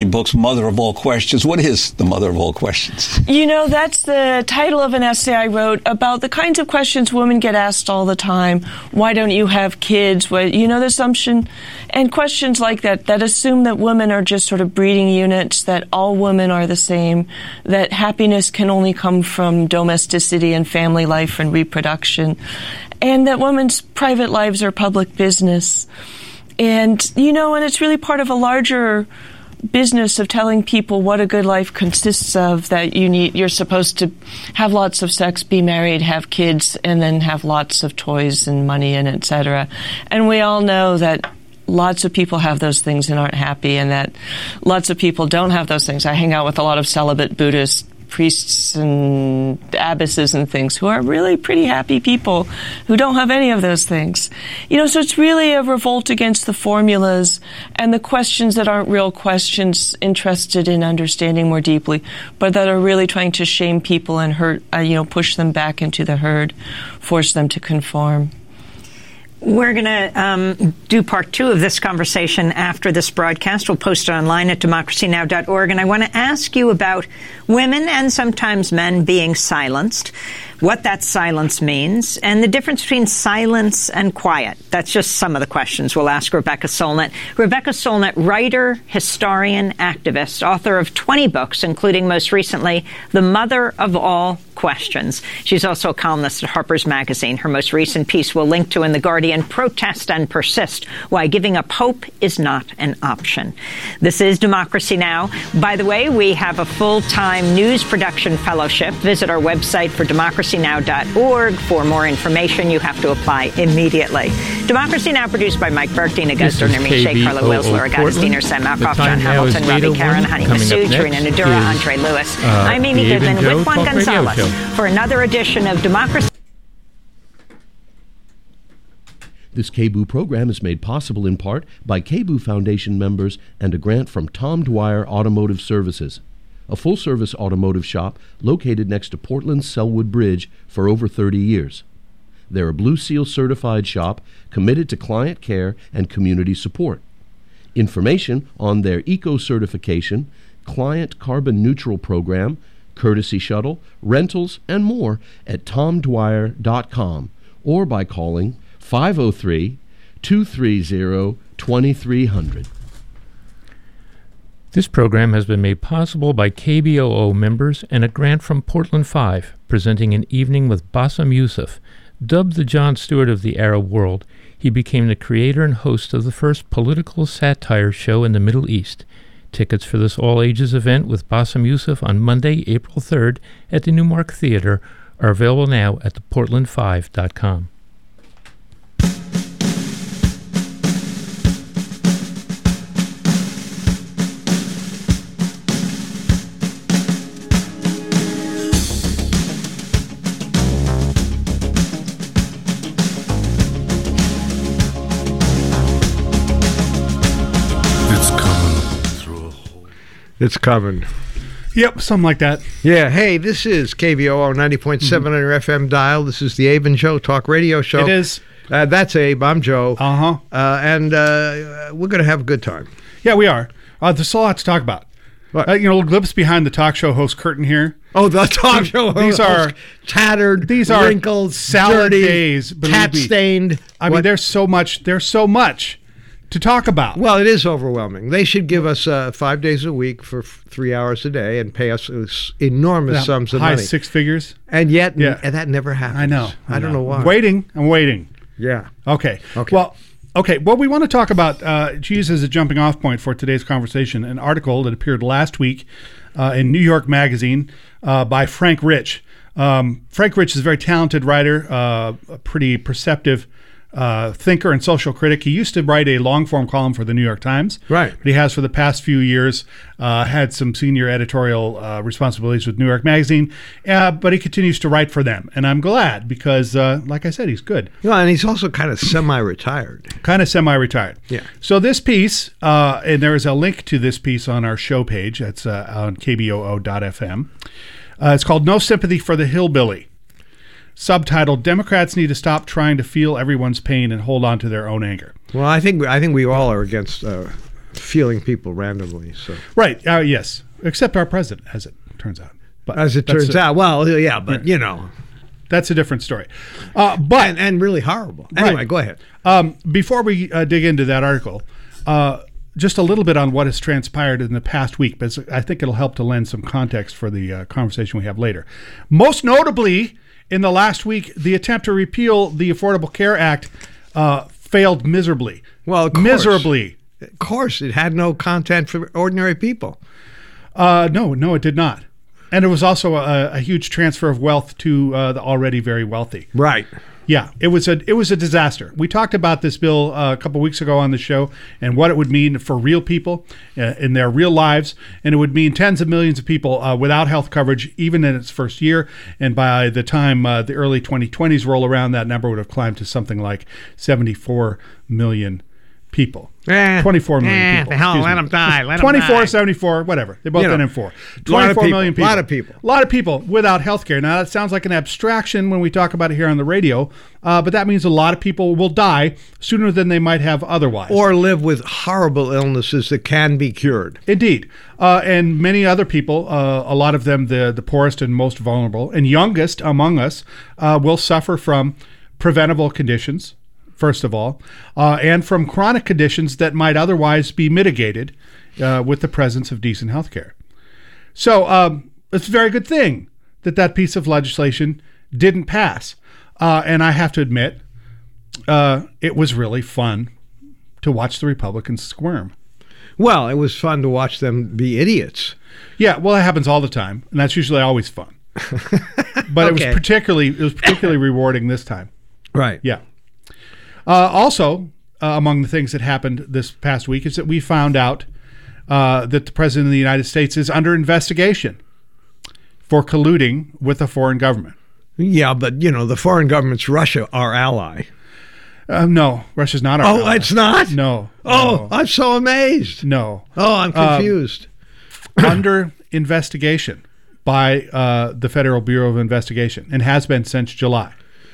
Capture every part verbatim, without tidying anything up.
book's Mother of All Questions. What is the Mother of All Questions? You know, that's the title of an essay I wrote about the kinds of questions women get asked all the time. Why don't you have kids? What, you know, the assumption and questions like that that assume that women are just sort of breeding units, that all women are the same, that happiness can only come from domesticity and family life and reproduction, and that women's private lives are public business. And, you know, and it's really part of a larger business of telling people what a good life consists of, that you need, you're supposed to have lots of sex, be married, have kids, and then have lots of toys and money and et cetera. And we all know that lots of people have those things and aren't happy, and that lots of people don't have those things. I hang out with a lot of celibate Buddhist priests and abbesses and things who are really pretty happy people who don't have any of those things. You know, so it's really a revolt against the formulas and the questions that aren't real questions interested in understanding more deeply, but that are really trying to shame people and hurt, uh, you know, push them back into the herd, force them to conform. We're going to um, do part two of this conversation after this broadcast. We'll post it online at democracy now dot org. And I want to ask you about women and sometimes men being silenced, what that silence means, and the difference between silence and quiet. That's just some of the questions we'll ask Rebecca Solnit. Rebecca Solnit, writer, historian, activist, author of twenty books, including most recently The Mother of All Questions. She's also a columnist at Harper's Magazine. Her most recent piece we'll link to in The Guardian, Protest and Persist, Why Giving Up Hope is Not an Option. This is Democracy Now! By the way, we have a full-time news production fellowship. Visit our website for democracy now dot org for more information. You have to apply immediately. Democracy Now! Produced by Mike Burke, Dina Guzder, Nermeen Sheikh, Carla Wills, Laura Gottesdiener, Sam Malkoff, John Hamilton, Robbie Karen, Honey Massoud, Tarina Nadura, Andre Lewis. Uh, I'm Amy Goodman with Juan Gonzalez for another edition of Democracy. This K B O O program is made possible in part by K B O O Foundation members and a grant from Tom Dwyer Automotive Services, a full-service automotive shop located next to Portland's Selwood Bridge for over thirty years. They're a Blue Seal certified shop committed to client care and community support. Information on their eco-certification, client carbon neutral program, courtesy shuttle, rentals, and more at tom dwyer dot com or by calling five oh three, two three zero, two three zero zero. This program has been made possible by K B O O members and a grant from Portland five, presenting an evening with Bassem Youssef. Dubbed the Jon Stewart of the Arab world, he became the creator and host of the first political satire show in the Middle East. Tickets for this all-ages event with Bassem Youssef on Monday, April third at the Newmark Theater are available now at the portland five dot com. It's coming. Yep, something like that. Yeah, hey, this is K V O O ninety point seven mm-hmm. on your F M dial. This is the Abe and Joe Talk Radio Show. It is. Uh, that's Abe. I'm Joe. Uh-huh. Uh, and uh, we're going to have a good time. Yeah, we are. Uh, there's a lot to talk about. Uh, you know, a little glimpse behind the talk show host curtain here. Oh, the talk show These host. are tattered, these are wrinkled, salad dirty, days, cat-stained. I mean, there's so much. There's so much to talk about. Well, it is overwhelming. They should give us uh, five days a week for f- three hours a day and pay us enormous yeah, sums of high money. High six figures. And yet, yeah. n- that never happens. I know. I, I don't know why. I'm waiting. I'm waiting. Yeah. Okay. Okay. Well, okay. Well, we want to talk about, uh, to use as a jumping off point for today's conversation, an article that appeared last week uh, in New York Magazine uh, by Frank Rich. Um, Frank Rich is a very talented writer, uh, a pretty perceptive Uh, thinker and social critic. He used to write a long-form column for the New York Times. Right. But he has for the past few years uh, had some senior editorial uh, responsibilities with New York Magazine, uh, but he continues to write for them. And I'm glad because, uh, like I said, he's good. Yeah, and he's also kind of semi-retired. Kind of semi-retired. Yeah. So this piece, uh, and there is a link to this piece on our show page. That's uh, on k b o o dot f m. Uh, it's called No Sympathy for the Hillbilly. Subtitled, Democrats Need to Stop Trying to Feel Everyone's Pain and Hold On to Their Own Anger. Well, I think I think we all are against uh, feeling people randomly. So Right. Uh, yes. Except our president, as it turns out. But as it that's turns a- out, well, yeah, but you know, That's a different story. Uh, but and, and really horrible. Anyway, Right. go ahead. Um, before we uh, dig into that article, uh, just a little bit on what has transpired in the past week, because I think it'll help to lend some context for the uh, conversation we have later. Most notably, in the last week, the attempt to repeal the Affordable Care Act uh, failed miserably. Well, of course. miserably. Of course, it had no content for ordinary people. Uh, no, no, it did not. And it was also a, a huge transfer of wealth to uh, the already very wealthy. Right. Yeah, it was a it was a disaster. We talked about this bill uh, a couple weeks ago on the show and what it would mean for real people uh, in their real lives, and it would mean tens of millions of people uh, without health coverage even in its first year. And by the time uh, the early twenty twenties roll around, that number would have climbed to something like seventy-four million people. Eh, twenty-four million eh, people. the hell, excuse let me. them die. Let 'em twenty-four, die. seventy-four, whatever. They both You know, end in four. lot of twenty-four people, million people. lot of people. A lot of people without health care. Now, that sounds like an abstraction when we talk about it here on the radio, uh, but that means a lot of people will die sooner than they might have otherwise. Or live with horrible illnesses that can be cured. Indeed. Uh, and many other people, uh, a lot of them the, the poorest and most vulnerable and youngest among us, uh, will suffer from preventable conditions, first of all, uh, and from chronic conditions that might otherwise be mitigated uh, with the presence of decent health care. So um, it's a very good thing that that piece of legislation didn't pass. Uh, and I have to admit, uh, it was really fun to watch the Republicans squirm. Well, it was fun to watch them be idiots. Yeah, well, it happens all the time, and that's usually always fun. But it was Okay. particularly it was particularly rewarding this time. Right. Yeah. Uh, also, uh, among the things that happened this past week is that we found out uh, that the president of the United States is under investigation for colluding with a foreign government. Yeah, but, you know, the foreign government's Russia, our ally. Uh, no, Russia's not our Oh, ally. it's not? No. Oh, no, I'm so amazed. no. Oh, I'm confused. Under investigation by uh, the Federal Bureau of Investigation, and has been since July.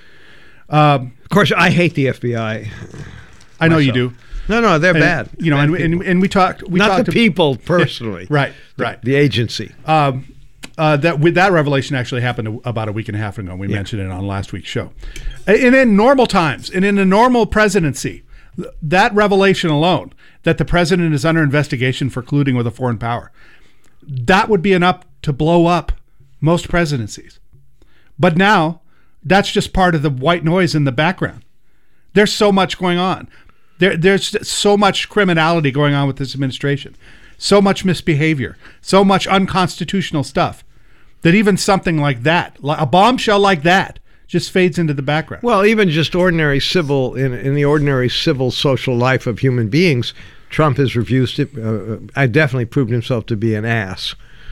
of course, I hate the F B I. I know you Myself. do. No, no, they're And, bad. You know, Bad and, and, people. and we talked. We Not talked the to- people personally. Right, right. The agency. Um, uh, that with that revelation actually happened a, about a week and a half ago. We mentioned it on last week's show. And in normal times, and in a normal presidency, th- that revelation alone, that the president is under investigation for colluding with a foreign power, that would be enough to blow up most presidencies. But now, that's just part of the white noise in the background. There's so much going on. There, there's so much criminality going on with this administration, so much misbehavior, so much unconstitutional stuff, that even something like that, like a bombshell like that, just fades into the background. Well, even just ordinary civil, in, in the ordinary civil social life of human beings, Trump has refused it. Uh, I definitely proved himself to be an ass.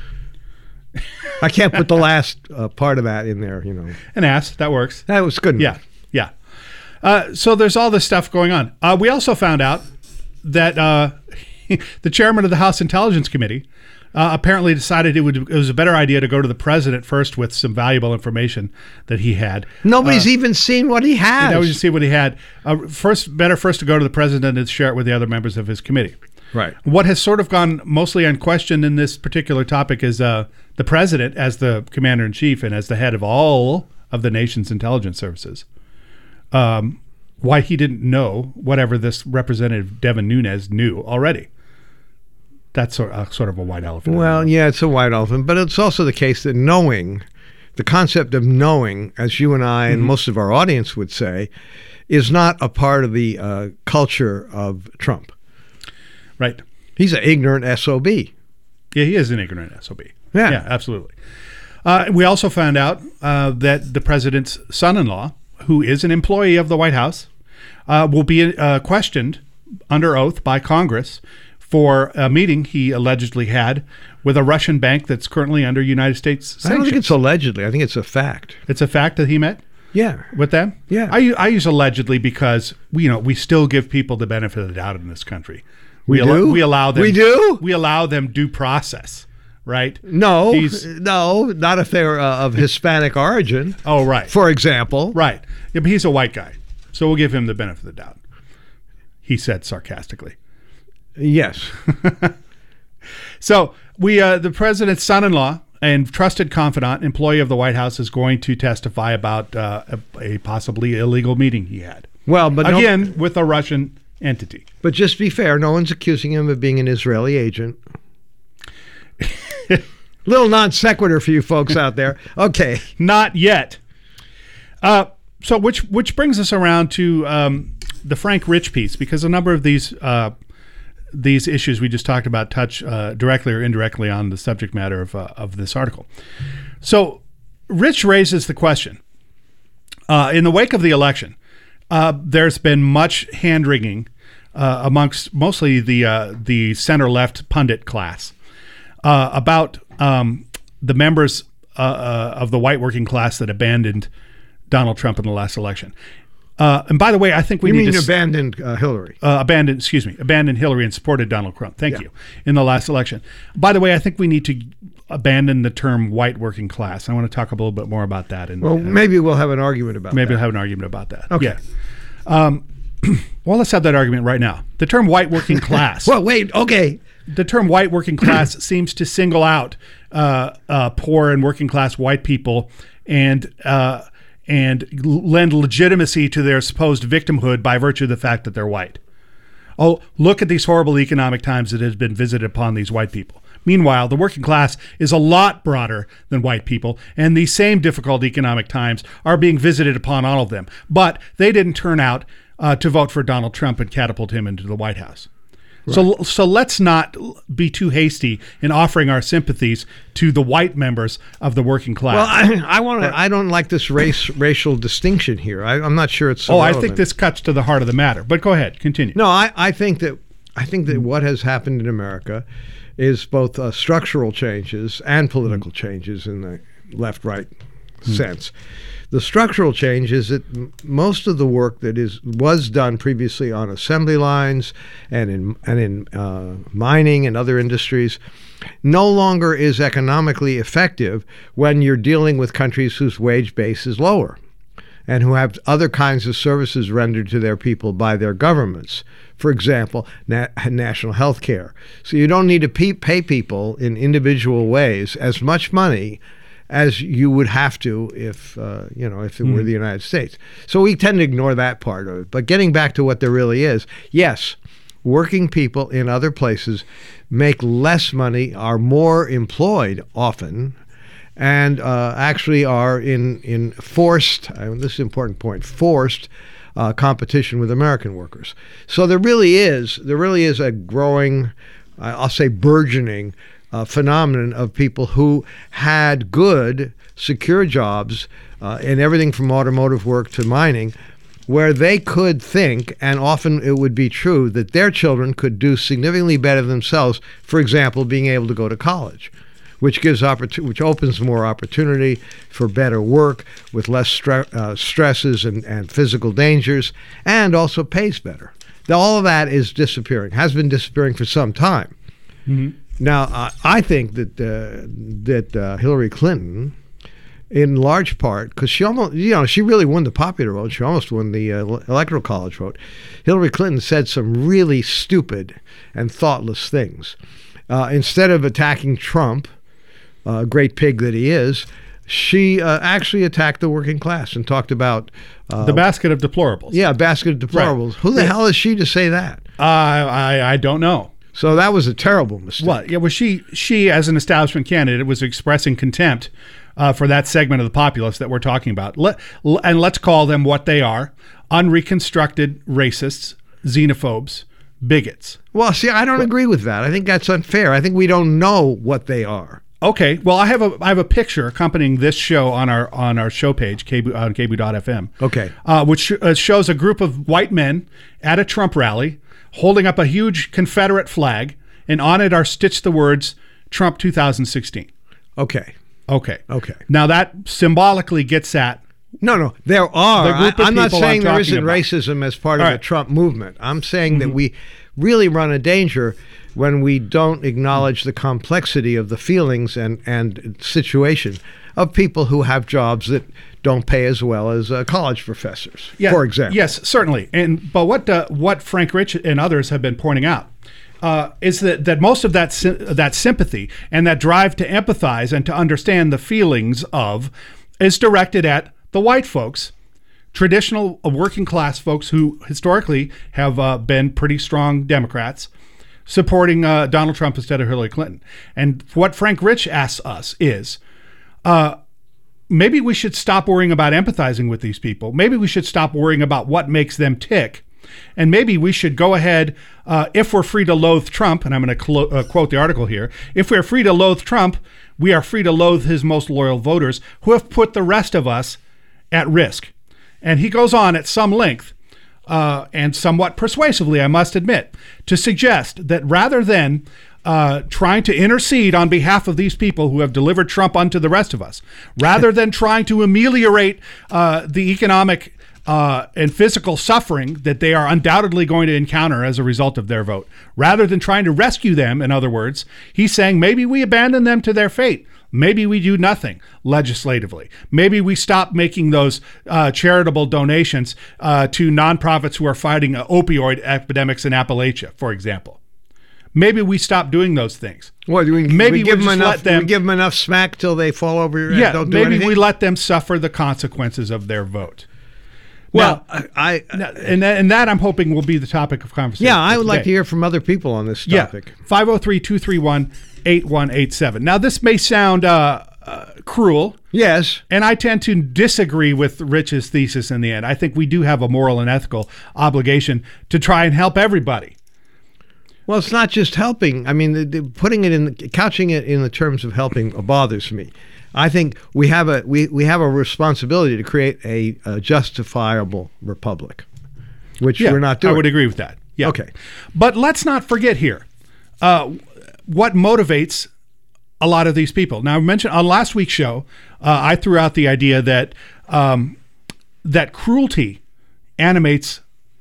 I can't put the last uh, part of that in there, you know. An ass, that works. That was good Yeah, enough. yeah. Uh, so there's all this stuff going on. Uh, we also found out that uh, the chairman of the House Intelligence Committee uh, apparently decided it, would, it was a better idea to go to the president first with some valuable information that he had. Nobody's even seen what he has. That was to see what he had. Uh, first, better first to go to the president and share it with the other members of his committee. Right. What has sort of gone mostly unquestioned in this particular topic is uh, the president, as the commander in chief and as the head of all of the nation's intelligence services, um, why he didn't know whatever this Representative Devin Nunes knew already. That's sort of, uh, sort of a white elephant. Well, yeah, it's a white elephant, but it's also the case that knowing, the concept of knowing, as you and I and Mm-hmm. most of our audience would say, is not a part of the uh, culture of Trump. Right. He's an ignorant S O B. Yeah, he is an ignorant S O B. Yeah. Yeah, absolutely. Uh, we also found out uh, that the president's son-in-law, who is an employee of the White House, uh, will be uh, questioned under oath by Congress for a meeting he allegedly had with a Russian bank that's currently under United States sanctions. I don't think it's allegedly. I think it's a fact. It's a fact that he met Yeah. with them? Yeah. I, u- I use allegedly because, you know, we still give people the benefit of the doubt in this country. We al- do? We allow them. We do? We allow them due process, right? No, He's- no, not if they're uh, of Hispanic origin, Oh, right. for example. Right. Yeah, but he's a white guy, so we'll give him the benefit of the doubt. He said sarcastically. Yes. So we, uh, the president's son-in-law and trusted confidant, employee of the White House, is going to testify about uh, a, a possibly illegal meeting he had. Well, but again, no, with a Russian entity. But just be fair, no one's accusing him of being an Israeli agent. Little non sequitur for you folks out there. Okay. Not yet. Uh, so which which brings us around to um, the Frank Rich piece, because a number of these uh, these issues we just talked about touch uh, directly or indirectly on the subject matter of uh, of this article. So Rich raises the question, uh, in the wake of the election, uh, there's been much hand-wringing uh, amongst mostly the uh, the center-left pundit class uh, about um, the members uh, uh, of the white working class that abandoned Donald Trump in the last election. Uh, and by the way, I think we you need mean to abandoned uh, Hillary. Uh, abandoned, excuse me, abandoned Hillary and supported Donald Trump. Thank Yeah. you. In the last election. By the way, I think we need to abandon the term white working class. I want to talk a little bit more about that. And Well, uh, maybe we'll have an argument about maybe that. we'll have an argument about that. Okay. Yeah. Um, well, let's have that argument right now. The term white working class. Well, wait, okay. The term white working class seems to single out uh, uh, poor and working class white people and uh, and lend legitimacy to their supposed victimhood by virtue of the fact that they're white. Oh, look at these horrible economic times that has been visited upon these white people. Meanwhile, the working class is a lot broader than white people, and these same difficult economic times are being visited upon all of them. But they didn't turn out uh, to vote for Donald Trump and catapult him into the White House. Right. So, so let's not be too hasty in offering our sympathies to the white members of the working class. Well, I, I want to. I don't like this race racial distinction here. I, I'm not sure it's. So oh, relevant. I think this cuts to the heart of the matter. But go ahead, continue. No, I, I think that I think that what has happened in America is both uh, structural changes and political mm. changes in the left-right mm. sense. The structural change is that m- most of the work that is was done previously on assembly lines and in and in uh, mining and other industries no longer is economically effective when you're dealing with countries whose wage base is lower and who have other kinds of services rendered to their people by their governments. For example, na- national health care. So you don't need to pe- pay people in individual ways as much money as you would have to if, uh, you know, if it mm. were the United States. So we tend to ignore that part of it. But getting back to what there really is, yes, working people in other places make less money, are more employed often, and uh, actually are in, in forced, uh, this is an important point, forced uh, competition with American workers. So there really is, there really is a growing, uh, I'll say burgeoning, Uh, phenomenon of people who had good, secure jobs uh, in everything from automotive work to mining, where they could think, and often it would be true, that their children could do significantly better themselves. For example, being able to go to college, which gives opportu- which opens more opportunity for better work with less stre- uh, stresses and, and physical dangers, and also pays better. Now, all of that is disappearing, has been disappearing for some time. Mm-hmm. Now, uh, I think that uh, that uh, Hillary Clinton, in large part, because she almost, you know, she really won the popular vote. She almost won the uh, electoral college vote. Hillary Clinton said some really stupid and thoughtless things. Uh, instead of attacking Trump, uh, great pig that he is, she uh, actually attacked the working class and talked about uh, the basket of deplorables. Yeah, basket of deplorables. Right. Who the yeah. hell is she to say that? Uh, I I don't know. So that was a terrible mistake. Well, yeah, well, she, she as an establishment candidate, was expressing contempt uh, for that segment of the populace that we're talking about. Let, and let's call them what they are: unreconstructed racists, xenophobes, bigots. Well, see, I don't well, agree with that. I think that's unfair. I think we don't know what they are. Okay, well, I have a I have a picture accompanying this show on our on our show page, K B O, on K B O dot F M. Okay, uh, which uh, shows a group of white men at a Trump rally, holding up a huge Confederate flag, and on it are stitched the words Trump two thousand sixteen. Okay. Okay. Okay. Now that symbolically gets at... No, no, there are. The group of I, I'm not saying I'm there isn't about. racism as part of All the right. Trump movement. I'm saying Mm-hmm. that we really run a danger when we don't acknowledge the complexity of the feelings and, and situation of people who have jobs that don't pay as well as uh, college professors, Yeah, for example. Yes, certainly. And but what uh, what Frank Rich and others have been pointing out uh, is that, that most of that sy- that sympathy and that drive to empathize and to understand the feelings of is directed at the white folks, traditional uh, working class folks who historically have uh, been pretty strong Democrats, supporting uh, Donald Trump instead of Hillary Clinton. And what Frank Rich asks us is, uh, maybe we should stop worrying about empathizing with these people. Maybe we should stop worrying about what makes them tick. And maybe we should go ahead, uh, if we're free to loathe Trump, and I'm going to clo- uh, quote the article here, if we're free to loathe Trump, we are free to loathe his most loyal voters who have put the rest of us at risk. And he goes on at some length, uh, and somewhat persuasively, I must admit, to suggest that rather than uh, trying to intercede on behalf of these people who have delivered Trump unto the rest of us, rather than trying to ameliorate uh, the economic uh, and physical suffering that they are undoubtedly going to encounter as a result of their vote, rather than trying to rescue them, in other words, he's saying maybe we abandon them to their fate. Maybe we do nothing legislatively. Maybe we stop making those uh, charitable donations uh, to nonprofits who are fighting uh, opioid epidemics in Appalachia, for example. Maybe we stop doing those things. What, we, maybe we give we them just enough, let them, we give them enough smack till they fall over and yeah, don't do maybe anything? we let them suffer the consequences of their vote. Well, now, I, I now, and, that, and that I'm hoping will be the topic of conversation. yeah, I would today. like to hear from other people on this topic. Yeah, five oh three, two three one, eight one eight seven. Now, this may sound uh, uh, cruel. Yes. And I tend to disagree with Rich's thesis in the end. I think we do have a moral and ethical obligation to try and help everybody. Well, it's not just helping. I mean, the, the, putting it in, couching it in the terms of helping bothers me. I think we have a we, we have a responsibility to create a, a justifiable republic, which yeah, we're not doing. I would agree with that. Yeah. Okay. But let's not forget here uh, what motivates a lot of these people. Now, I mentioned on last week's show, uh, I threw out the idea that um, that cruelty animates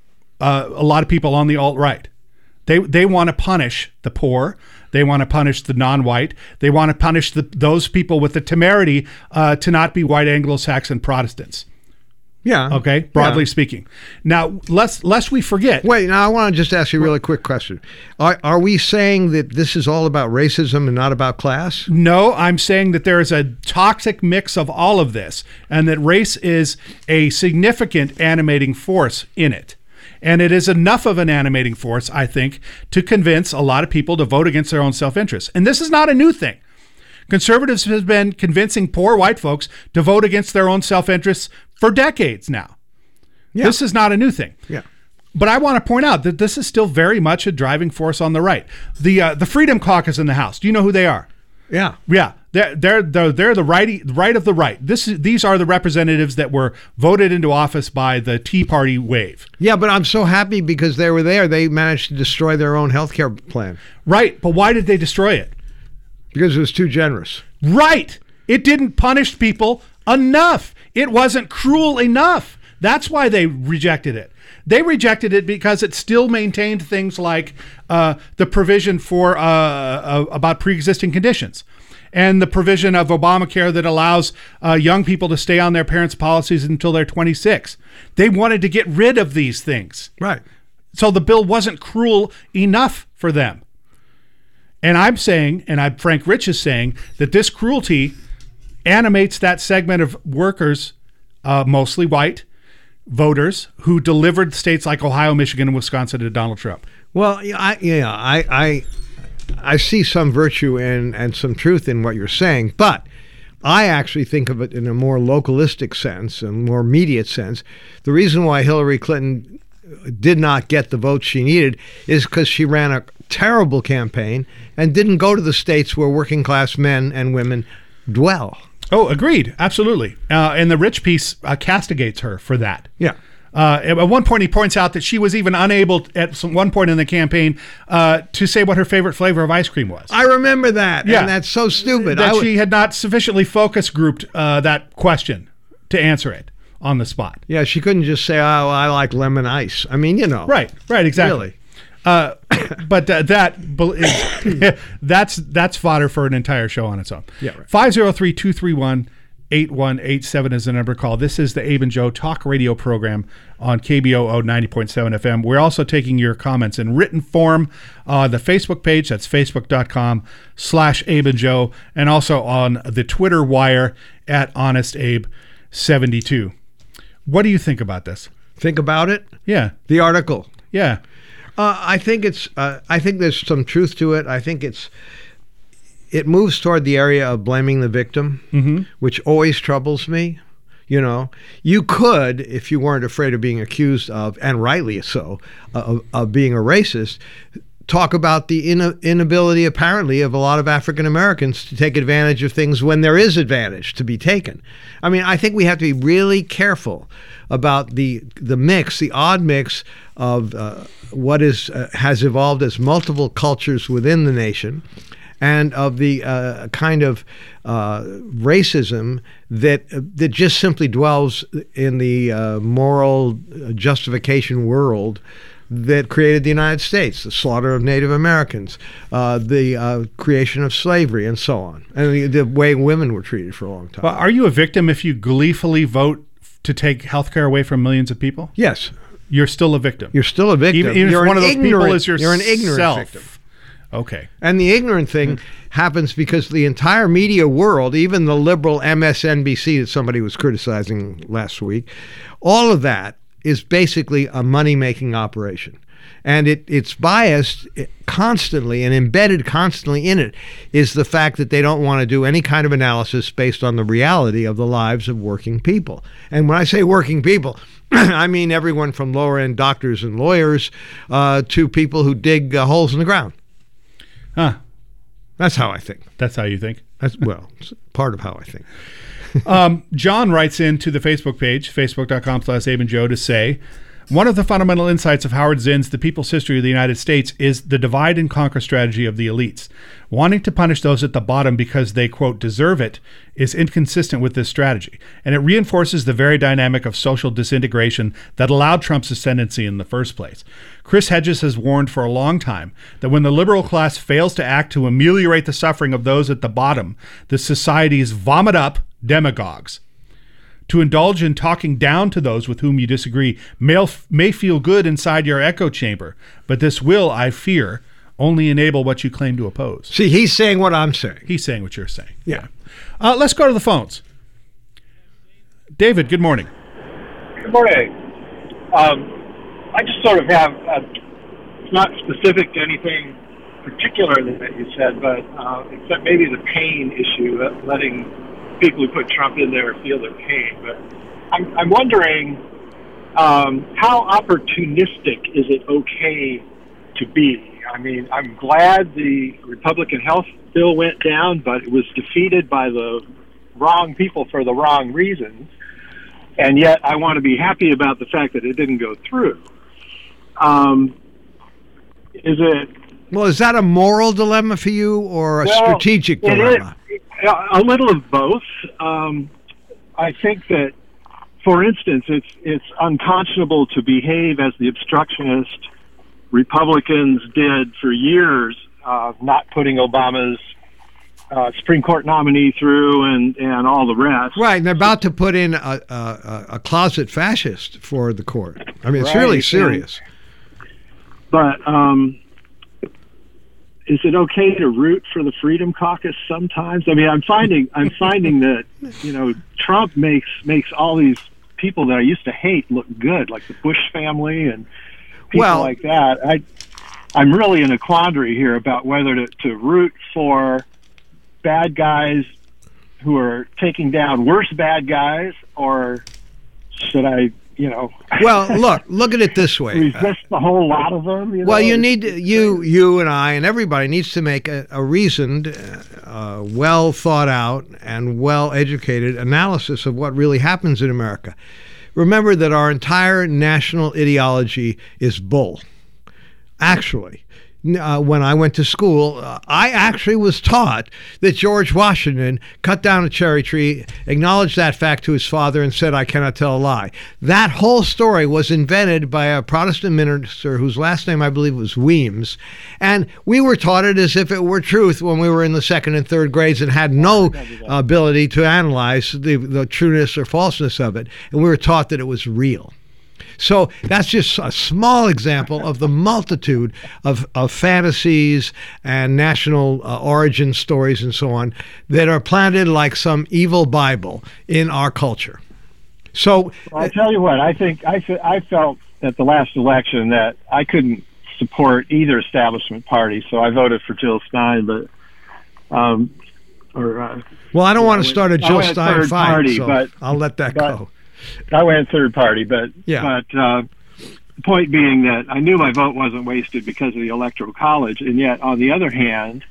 uh, a lot of people on the alt-right. They they want to punish the poor. They want to punish the non-white. They want to punish the, those people with the temerity uh, to not be white Anglo-Saxon Protestants. Yeah. Okay, broadly yeah. speaking. Now, lest, lest we forget. Wait, now I want to just ask you a really quick question. Are, are we saying that this is all about racism and not about class? No, I'm saying that there is a toxic mix of all of this, and that race is a significant animating force in it. And it is enough of an animating force, I think, to convince a lot of people to vote against their own self-interest. And this is not a new thing. Conservatives have been convincing poor white folks to vote against their own self-interests for decades now. Yeah. This is not a new thing. Yeah. But I want to point out that this is still very much a driving force on the right. The uh, the Freedom Caucus in the House, do you know who they are? Yeah. Yeah. They're, they're, they're, they're the righty, right of the right. This is, these are the representatives that were voted into office by the Tea Party wave. Yeah, but I'm so happy because they were there. They managed to destroy their own health care plan. Right. But why did they destroy it? Because it was too generous. Right. It didn't punish people enough. It wasn't cruel enough. That's why they rejected it. They rejected it because it still maintained things like uh, the provision for uh, uh, about pre-existing conditions, and the provision of Obamacare that allows uh, young people to stay on their parents' policies until they're twenty-six. They wanted to get rid of these things. Right. So the bill wasn't cruel enough for them. And I'm saying, and I, Frank Rich is saying, that this cruelty animates that segment of workers, uh, mostly white, voters who delivered states like Ohio, Michigan, and Wisconsin to Donald Trump. Well, I, yeah, I, I, I see some virtue and and some truth in what you're saying, but I actually think of it in a more localistic sense, a more immediate sense. The reason why Hillary Clinton did not get the vote she needed is because she ran a terrible campaign and didn't go to the states where working class men and women dwell. Oh, agreed. Absolutely. Uh, and the Rich piece uh, castigates her for that. Yeah. Uh, at one point, he points out that she was even unable, at some, one point in the campaign, uh, to say what her favorite flavor of ice cream was. I remember that. Yeah. And that's so stupid. That I would, she had not sufficiently focus grouped uh, that question to answer it on the spot. yeah, she couldn't just say, oh, I like lemon ice. I mean, you know. Right, right, exactly. Really. Uh, but uh, that is, that's that's fodder for an entire show on its own. Yeah, right. five oh three, two three one, eight one eight seven is the number to call. This is the Abe and Joe Talk Radio program on K B O O ninety point seven F M. We're also taking your comments in written form on the Facebook page. That's facebook.com slash Abe and Joe, and also on the Twitter wire at Honest Abe seventy-two. What do you think about this? Think about it? Yeah. The article. Yeah. Uh, I think it's. Uh, I think there's some truth to it. I think it's. It moves toward the area of blaming the victim, Mm-hmm. which always troubles me. You know, you could, if you weren't afraid of being accused of, and rightly so, of, of being a racist, talk about the in- inability, apparently, of a lot of African Americans to take advantage of things when there is advantage to be taken. I mean, I think we have to be really careful about the the mix, the odd mix of uh, what is uh, has evolved as multiple cultures within the nation, and of the uh, kind of uh, racism that uh, that just simply dwells in the uh, moral justification world that created the United States, the slaughter of Native Americans, uh, the uh, creation of slavery, and so on, and the, the way women were treated for a long time. Well, are you a victim if you gleefully vote to take health care away from millions of people? Yes. You're still a victim. You're still a victim. Even, even you're if one an of those ignorant, people is yourself. You're an ignorant victim. Okay. And the ignorant thing happens because the entire media world, even the liberal M S N B C that somebody was criticizing last week, all of that is basically a money-making operation. And it, it's biased constantly and embedded constantly in it is the fact that they don't want to do any kind of analysis based on the reality of the lives of working people. And when I say working people, I mean everyone from lower-end doctors and lawyers uh, to people who dig uh, holes in the ground. Huh. That's how I think. That's how you think? That's, well, it's part of how I think. um, John writes into the Facebook page, facebook.com slash Abe and Joe, to say, one of the fundamental insights of Howard Zinn's The People's History of the United States is the divide and conquer strategy of the elites. Wanting to punish those at the bottom because they, quote, deserve it is inconsistent with this strategy, and it reinforces the very dynamic of social disintegration that allowed Trump's ascendancy in the first place. Chris Hedges has warned for a long time that when the liberal class fails to act to ameliorate the suffering of those at the bottom, the societies vomit up demagogues. To indulge in talking down to those with whom you disagree may, may feel good inside your echo chamber, but this will, I fear, only enable what you claim to oppose. See, he's saying what I'm saying. He's saying what you're saying. Yeah. Uh, let's go to the phones. David, good morning. Good morning. Um, I just sort of have, a, it's not specific to anything particular that you said, but uh, except maybe the pain issue, uh, letting people who put Trump in there feel their pain. But I'm, I'm wondering, um, how opportunistic is it okay to be? I mean, I'm glad the Republican health bill went down, but it was defeated by the wrong people for the wrong reasons. And yet I want to be happy about the fact that it didn't go through. Um, is it... Well, is that a moral dilemma for you or a well, strategic dilemma? It is, a little of both. Um, I think that, for instance, it's it's unconscionable to behave as the obstructionist Republicans did for years, uh, not putting Obama's uh, Supreme Court nominee through and, and all the rest. Right, and they're about to put in a, a, a closet fascist for the court. I mean, it's Right, really serious. And, but um, is it okay to root for the Freedom Caucus sometimes? I mean, I'm finding I'm finding that, you know, Trump makes makes all these people that I used to hate look good, like the Bush family and people well, like that. I I'm really in a quandary here about whether to, to root for bad guys who are taking down worse bad guys, or should I, you know? Well, look, look at it this way. Resist the whole lot of them. You well, know? you need to, you, you and I and everybody needs to make a, a reasoned, uh, well thought out, and well educated analysis of what really happens in America. Remember that our entire national ideology is bull. Actually, uh, when I went to school, uh, I actually was taught that George Washington cut down a cherry tree, acknowledged that fact to his father, and said, "I cannot tell a lie." That whole story was invented by a Protestant minister whose last name I believe was Weems, and we were taught it as if it were truth when we were in the second and third grades and had no ability to analyze the, the trueness or falseness of it, and we were taught that it was real. So that's just a small example of the multitude of, of fantasies and national uh, origin stories and so on that are planted like some evil Bible in our culture. So well, I'll tell you what, I think I, I felt at the last election that I couldn't support either establishment party, so I voted for Jill Stein, but um, or uh, well, I don't want to went, start a Jill Stein fight, party, so but, I'll let that but, go. I went third party, but yeah. but uh, the point being that I knew my vote wasn't wasted because of the Electoral College, and yet on the other hand,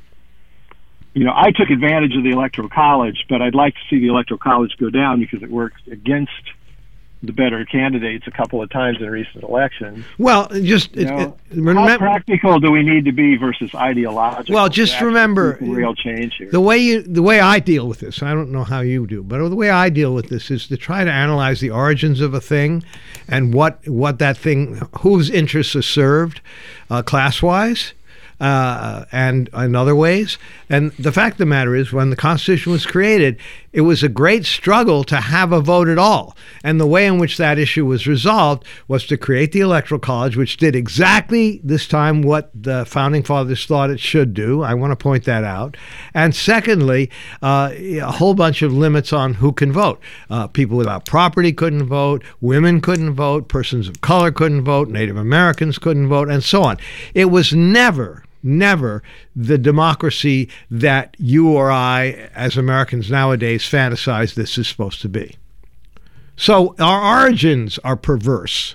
you know, I took advantage of the Electoral College, but I'd like to see the Electoral College go down because it works against the better candidates a couple of times in recent elections. Well, just you know, it, it, remember, how practical do we need to be versus ideological? Well, just remember real change here. The way you, the way I deal with this, I don't know how you do, but the way I deal with this is to try to analyze the origins of a thing and what what that thing, whose interests are served, uh, class-wise. Uh, and in other ways. And the fact of the matter is, when the Constitution was created, it was a great struggle to have a vote at all. And the way in which that issue was resolved was to create the Electoral College, which did exactly this time what the Founding Fathers thought it should do. I want to point that out. And secondly, uh, a whole bunch of limits on who can vote. Uh, people without property couldn't vote, women couldn't vote, persons of color couldn't vote, Native Americans couldn't vote, and so on. It was never Never the democracy that you or I, as Americans nowadays, fantasize this is supposed to be. So our origins are perverse.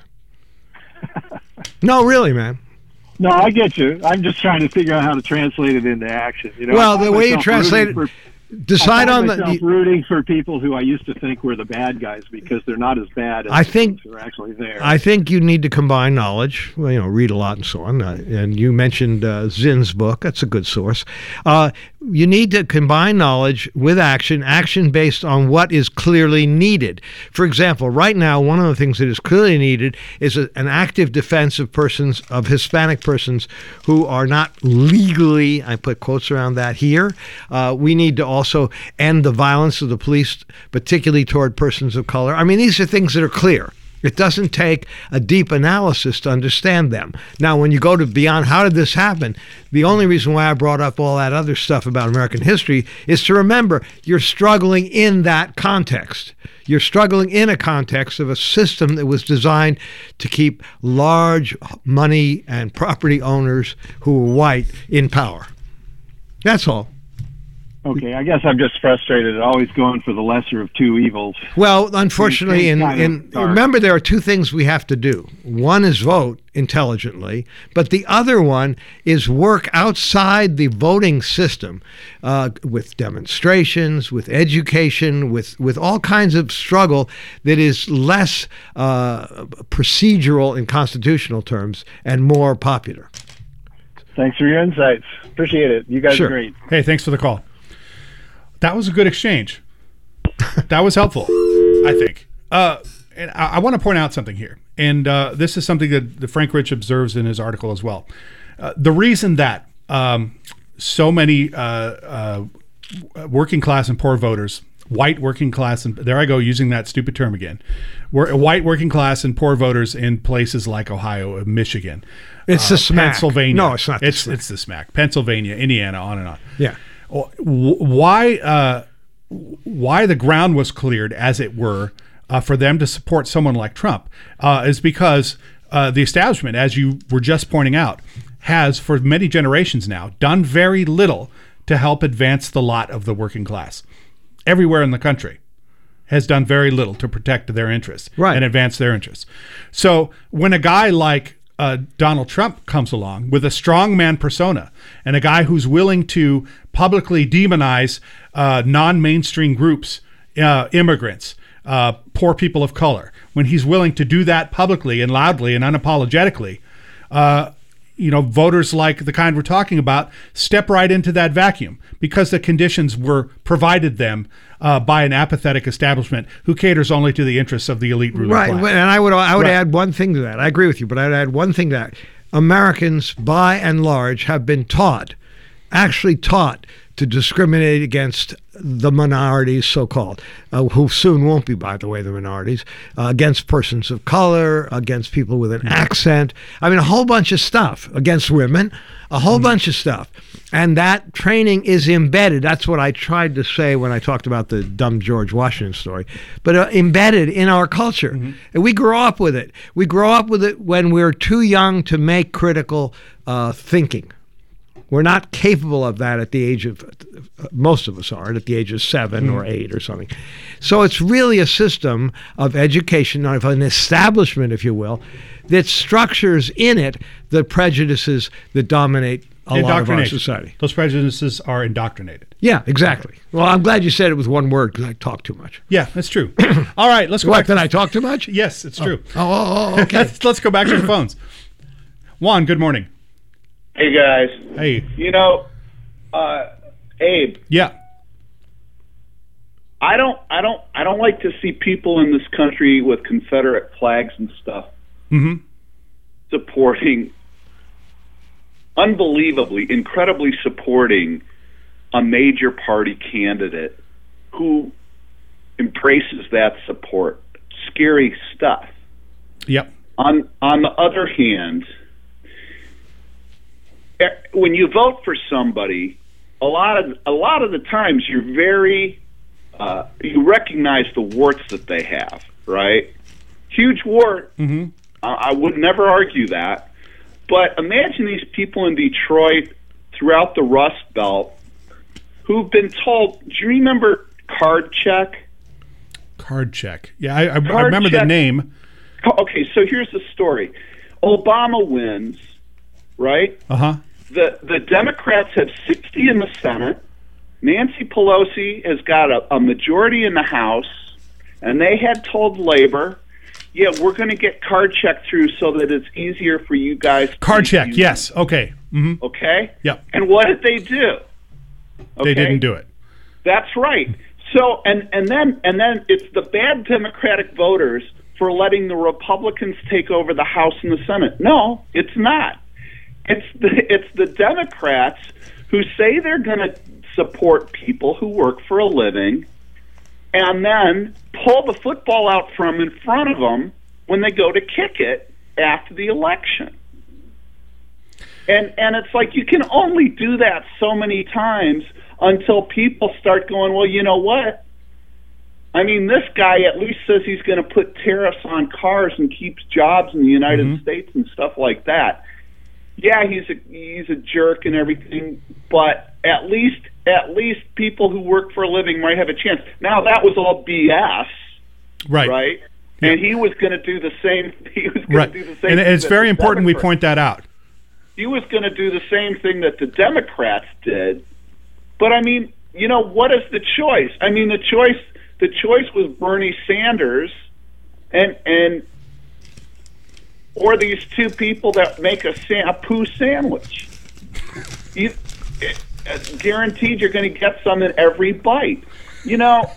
No, really, man. No, I get you. I'm just trying to figure out how to translate it into action. You know, well, the way you translate it... For, Decide I on myself the rooting for people who I used to think were the bad guys because they're not as bad as I the think who are actually there. I think you need to combine knowledge. Well, you know, read a lot and so on. Uh, and you mentioned uh, Zinn's book; that's a good source. Uh, you need to combine knowledge with action. Action based on what is clearly needed. For example, right now, one of the things that is clearly needed is a, an active defense of persons of Hispanic persons who are not legally. I put quotes around that here. Uh, we need to also end the violence of the police, particularly toward persons of color. I mean, these are things that are clear. It doesn't take a deep analysis to understand them. Now, when you go to beyond how did this happen, the only reason why I brought up all that other stuff about American history is to remember you're struggling in that context. You're struggling in a context of a system that was designed to keep large money and property owners who were white in power. That's all. Okay, I guess I'm just frustrated at always going for the lesser of two evils. Well, unfortunately, in, in remember there are two things we have to do. One is vote intelligently, but the other one is work outside the voting system uh, with demonstrations, with education, with, with all kinds of struggle that is less uh, procedural in constitutional terms and more popular. Thanks for your insights. Appreciate it. You guys sure. are great. Hey, thanks for the call. That was a good exchange. That was helpful, I think. Uh, and I, I want to point out something here. And uh, this is something that, that Frank Rich observes in his article as well. Uh, the reason that um, so many uh, uh, working class and poor voters, white working class, and there I go using that stupid term again, we're white working class and poor voters in places like Ohio and Michigan. It's uh, the smack. Pennsylvania. No, it's not the it's, smack. It's the smack. Pennsylvania, Indiana, on and on. Yeah. Why uh, why the ground was cleared, as it were, uh, for them to support someone like Trump uh, is because uh, the establishment, as you were just pointing out, has for many generations now done very little to help advance the lot of the working class. Everywhere in the country has done very little to protect their interests right. and advance their interests. So when a guy like Uh, Donald Trump comes along with a strongman persona and a guy who's willing to publicly demonize uh, non-mainstream groups, uh, immigrants, uh, poor people of color, when he's willing to do that publicly and loudly and unapologetically, uh, you know, voters like the kind we're talking about step right into that vacuum because the conditions were provided them uh, by an apathetic establishment who caters only to the interests of the elite ruling right. class. And I would I would Right. add one thing to that. I agree with you, but I'd add one thing to that. Americans, by and large, have been taught, actually taught, to discriminate against the minorities, so-called, uh, who soon won't be, by the way, the minorities, uh, against persons of color, against people with an mm-hmm. accent. I mean, a whole bunch of stuff, against women, a whole mm-hmm. bunch of stuff. And that training is embedded. That's what I tried to say when I talked about the dumb George Washington story, but uh, embedded in our culture. Mm-hmm. And we grow up with it. We grow up with it when we're too young to make critical uh, thinking. We're not capable of that at the age of, most of us aren't, at the age of seven mm. or eight or something. So it's really a system of education, of an establishment, if you will, that structures in it the prejudices that dominate a lot of our society. Those prejudices are indoctrinated. Yeah, exactly. Well, I'm glad you said it with one word because I talk too much. Yeah, that's true. All right, let's go what, back. Did I talk too much? Yes, it's true. Oh, oh, oh okay. let's, let's go back to the phones. Juan, good morning. Hey guys. Hey. You know, uh, Abe. Yeah. I don't, I don't, I don't like to see people in this country with Confederate flags and stuff mm-hmm. supporting, unbelievably, incredibly supporting a major party candidate who embraces that support. Scary stuff. Yep. On on the other hand, when you vote for somebody, a lot of a lot of the times you're very uh, you recognize the warts that they have, right? Huge wart. Mm-hmm. I, I would never argue that. But imagine these people in Detroit, throughout the Rust Belt, who've been told. Do you remember Card Check? Card Check. Yeah, I, I, I remember check. the name. Okay, so here's the story. Obama wins, right? Uh huh. The the Democrats have sixty in the Senate. Nancy Pelosi has got a, a majority in the House, and they had told Labor, yeah, we're going to get Card Check through so that it's easier for you guys. Card Check, yes. Okay. Mm-hmm. Okay? Yep. And what did they do? Okay? They didn't do it. That's right. So, and, and then and then it's the bad Democratic voters for letting the Republicans take over the House and the Senate. No, it's not. It's the, it's the Democrats who say they're going to support people who work for a living and then pull the football out from in front of them when they go to kick it after the election. And and it's like you can only do that so many times until people start going, well, you know what? I mean, this guy at least says he's going to put tariffs on cars and keeps jobs in the United mm-hmm. States and stuff like that. Yeah, he's a he's a jerk and everything, but at least at least people who work for a living might have a chance. Now that was all B S, right? Right, yeah. And he was going to do the same. He was going right. to do the same. And thing it's very important we point that out. He was going to do the same thing that the Democrats did, but I mean, you know, what is the choice? I mean, the choice the choice was Bernie Sanders, and and. or these two people that make a, sa- a poo sandwich. You, it, it's guaranteed you're going to get some in every bite. You know.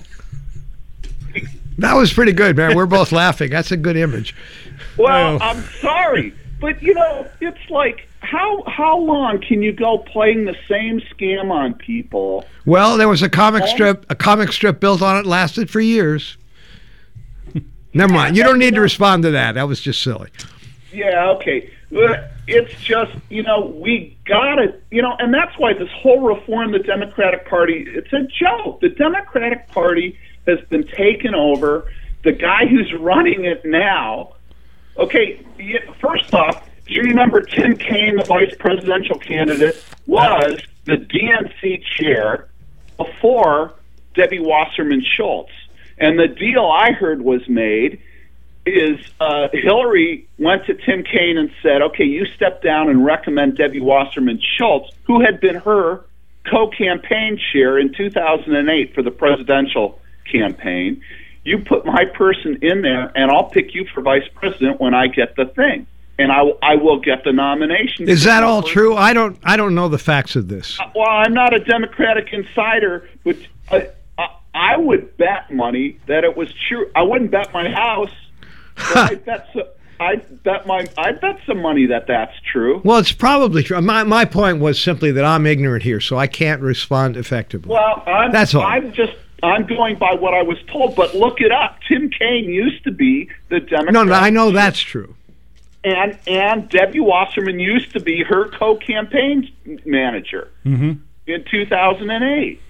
That was pretty good, man. We're both laughing. That's a good image. Well, oh. I'm sorry, but you know, it's like how how long can you go playing the same scam on people? Well, there was a comic strip. A comic strip built on it lasted for years. Never mind. You don't need to respond to that. That was just silly. Yeah, okay. It's just, you know, we got it, you know, and that's why this whole reform, the Democratic Party, it's a joke. The Democratic Party has been taken over. The guy who's running it now, okay, first off, do you remember Tim Kaine, the vice presidential candidate, was the D N C chair before Debbie Wasserman Schultz. And the deal I heard was made is uh, Hillary went to Tim Kaine and said, okay, you step down and recommend Debbie Wasserman Schultz, who had been her co-campaign chair in two thousand eight for the presidential campaign. You put my person in there, and I'll pick you for vice president when I get the thing. and I, I will get the nomination. Is that all true? I don't I don't know the facts of this. Well, I'm not a Democratic insider, but I, I, I would bet money that it was true. I wouldn't bet my house. But I bet so, I bet my I bet some money that that's true. Well, it's probably true. My my point was simply that I'm ignorant here, so I can't respond effectively. Well, I'm, that's all. I'm just I'm going by what I was told. But look it up. Tim Kaine used to be the Democrat. No, no, I know that's true. And and Debbie Wasserman used to be her co-campaign manager mm-hmm. in two thousand eight.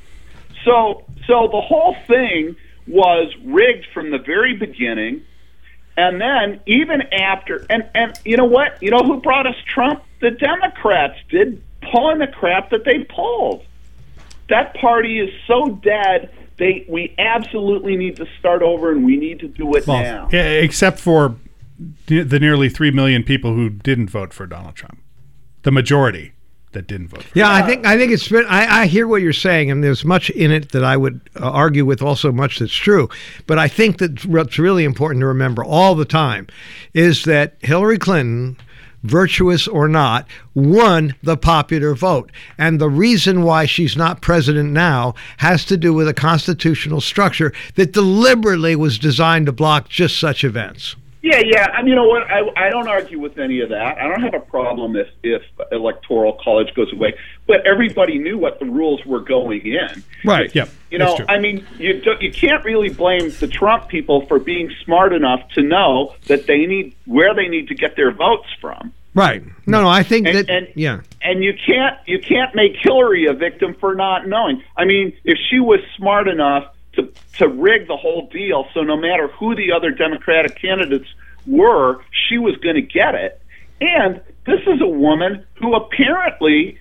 So so the whole thing was rigged from the very beginning. And then even after, and, and you know what? You know who brought us Trump? The Democrats did, pulling the crap that they pulled. That party is so dead, they we absolutely need to start over, and we need to do it well, now. Yeah, except for the nearly three million people who didn't vote for Donald Trump. The majority that didn't vote for yeah, him. I think I think it's been. I, I hear what you're saying, and there's much in it that I would uh, argue with. Also, much that's true. But I think that what's really important to remember all the time is that Hillary Clinton, virtuous or not, won the popular vote, and the reason why she's not president now has to do with a constitutional structure that deliberately was designed to block just such events. Yeah, yeah. I mean, you know what? I, I don't argue with any of that. I don't have a problem if, if electoral college goes away. But everybody knew what the rules were going in. Right. Yep. You know, I mean, you do, you can't really blame the Trump people for being smart enough to know that they need where they need to get their votes from. Right. No, no. I think and, that. And, yeah. And you can't you can't make Hillary a victim for not knowing. I mean, if she was smart enough to to rig the whole deal, so no matter who the other Democratic candidates were, she was going to get it. And this is a woman who apparently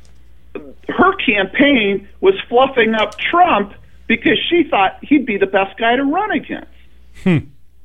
her campaign was fluffing up Trump because she thought he'd be the best guy to run against. Hmm.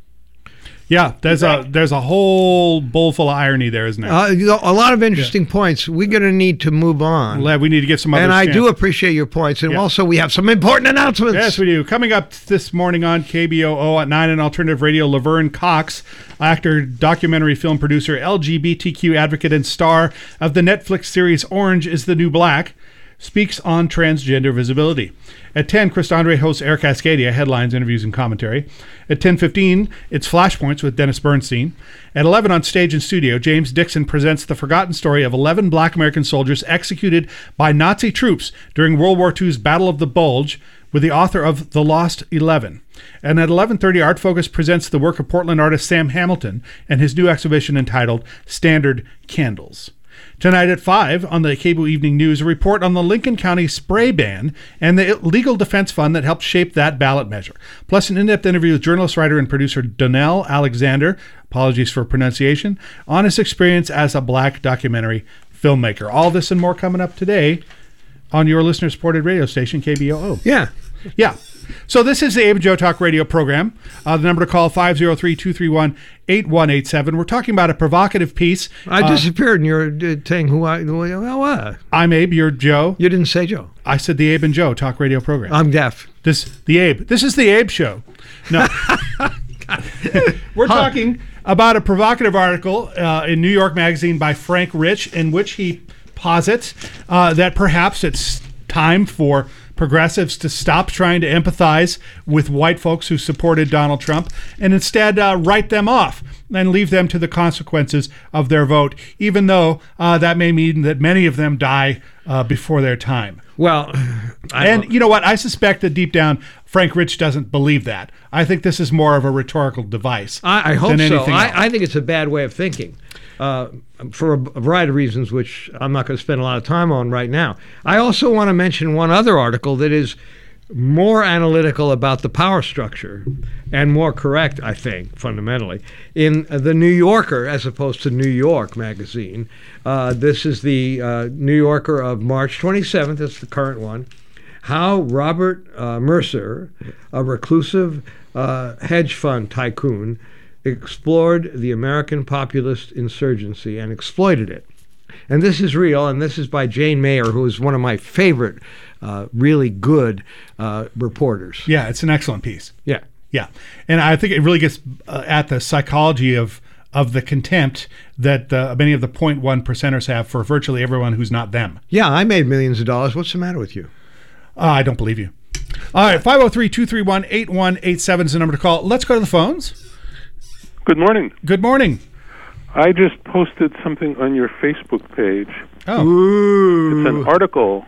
Yeah, there's a there's a whole bowl full of irony there, isn't there? Uh, you know, a lot of interesting yeah. points. We're going to need to move on. We need to get some other. And I chance. do appreciate your points. And yeah. also, we have some important announcements. Yes, we do. Coming up this morning on K B O O at nine on Alternative Radio, Laverne Cox, actor, documentary film producer, L G B T Q advocate, and star of the Netflix series Orange is the New Black, speaks on transgender visibility. At ten, Chris Andre hosts Air Cascadia, headlines, interviews, and commentary. At ten fifteen, it's Flashpoints with Dennis Bernstein. At eleven on Stage and Studio, James Dixon presents the forgotten story of eleven black American soldiers executed by Nazi troops during World War Two's Battle of the Bulge with the author of The Lost Eleven. And at eleven thirty, Art Focus presents the work of Portland artist Sam Hamilton and his new exhibition entitled Standard Candles. Tonight at five on the Cable Evening News, a report on the Lincoln County spray ban and the legal defense fund that helped shape that ballot measure. Plus an in-depth interview with journalist, writer, and producer Donnell Alexander, apologies for pronunciation, on his experience as a black documentary filmmaker. All this and more coming up today on your listener-supported radio station, K B O O. Yeah. Yeah. So this is the Abe and Joe Talk radio program. Uh, the number to call, five oh three, two three one, eight one eight seven. We're talking about a provocative piece. I uh, disappeared and you're uh, saying who I who, who, uh, I'm Abe, you're Joe. You didn't say Joe. I said the Abe and Joe Talk radio program. I'm deaf. This the Abe. This is the Abe show. No. We're huh. talking about a provocative article uh, in New York Magazine by Frank Rich in which he posits uh, that perhaps it's time for progressives to stop trying to empathize with white folks who supported Donald Trump and instead uh, write them off and leave them to the consequences of their vote, even though uh, that may mean that many of them die uh, before their time. Well, I and don't. You know what? I suspect that deep down, Frank Rich doesn't believe that. I think this is more of a rhetorical device. I, I hope than so. anything I, else. I think it's a bad way of thinking. Uh, for a variety of reasons, which I'm not going to spend a lot of time on right now. I also want to mention one other article that is more analytical about the power structure and more correct, I think, fundamentally, in The New Yorker as opposed to New York Magazine. Uh, this is the uh, New Yorker of March twenty-seventh. That's the current one. How Robert uh, Mercer, a reclusive uh, hedge fund tycoon, explored the American populist insurgency and exploited it. And this is real, and this is by Jane Mayer, who is one of my favorite, uh, really good uh, reporters. Yeah, it's an excellent piece. Yeah. Yeah. And I think it really gets uh, at the psychology of of the contempt that uh, many of the zero point one percenters have for virtually everyone who's not them. Yeah, I made millions of dollars. What's the matter with you? Uh, I don't believe you. All right, five oh three, two three one, eight one eight seven is the number to call. Let's go to the phones. Good morning. Good morning. I just posted something on your Facebook page. Oh. Ooh. It's an article,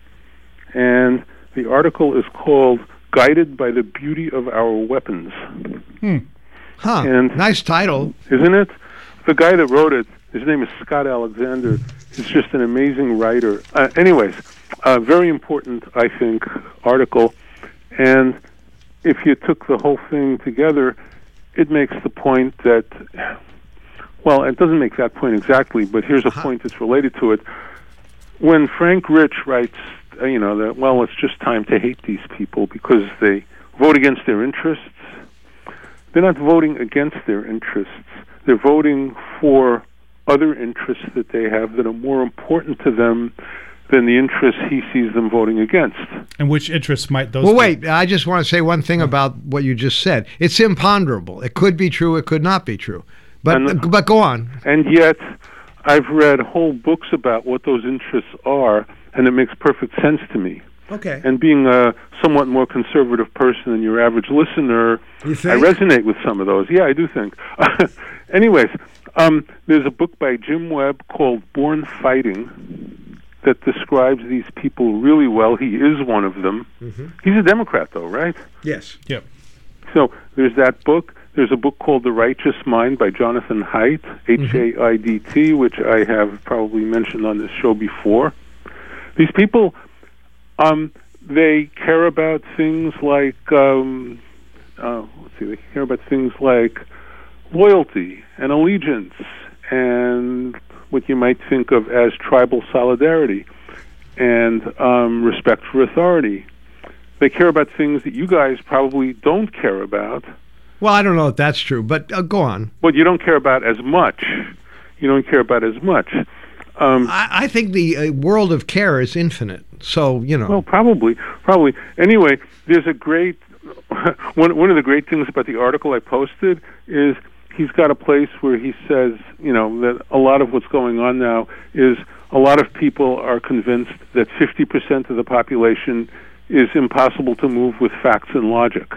and the article is called Guided by the Beauty of Our Weapons. Hmm. Huh. And nice title. Isn't it? The guy that wrote it, his name is Scott Alexander. He's just an amazing writer. Uh, anyways, a very important, I think, article. And if you took the whole thing together, it makes the point that, well, it doesn't make that point exactly, but here's a point that's related to it. When Frank Rich writes, uh, you know, that, well, it's just time to hate these people because they vote against their interests, they're not voting against their interests. They're voting for other interests that they have that are more important to them than the interests he sees them voting against. And which interests might those Well, be? wait, I just want to say one thing about what you just said. It's imponderable. It could be true, it could not be true. But And- but go on. And yet, I've read whole books about what those interests are, and it makes perfect sense to me. Okay. And being a somewhat more conservative person than your average listener, You I think? resonate with some of those. Yeah, I do think. Anyways, um, there's a book by Jim Webb called Born Fighting that describes these people really well. He is one of them. Mm-hmm. He's a Democrat, though, right? Yes. Yep. So there's that book. There's a book called The Righteous Mind by Jonathan Haidt, H A I D T, which I have probably mentioned on this show before. These people, um, they care about things like, um, uh, let's see, they care about things like loyalty and allegiance and what you might think of as tribal solidarity and um, respect for authority. They care about things that you guys probably don't care about. Well, I don't know if that's true, but uh, go on. But you don't care about as much. You don't care about as much. Um, I, I think the uh, world of care is infinite. So, you know. Well, probably, probably. Anyway, there's a great one. One of the great things about the article I posted is he's got a place where he says, you know, that a lot of what's going on now is a lot of people are convinced that fifty percent of the population is impossible to move with facts and logic.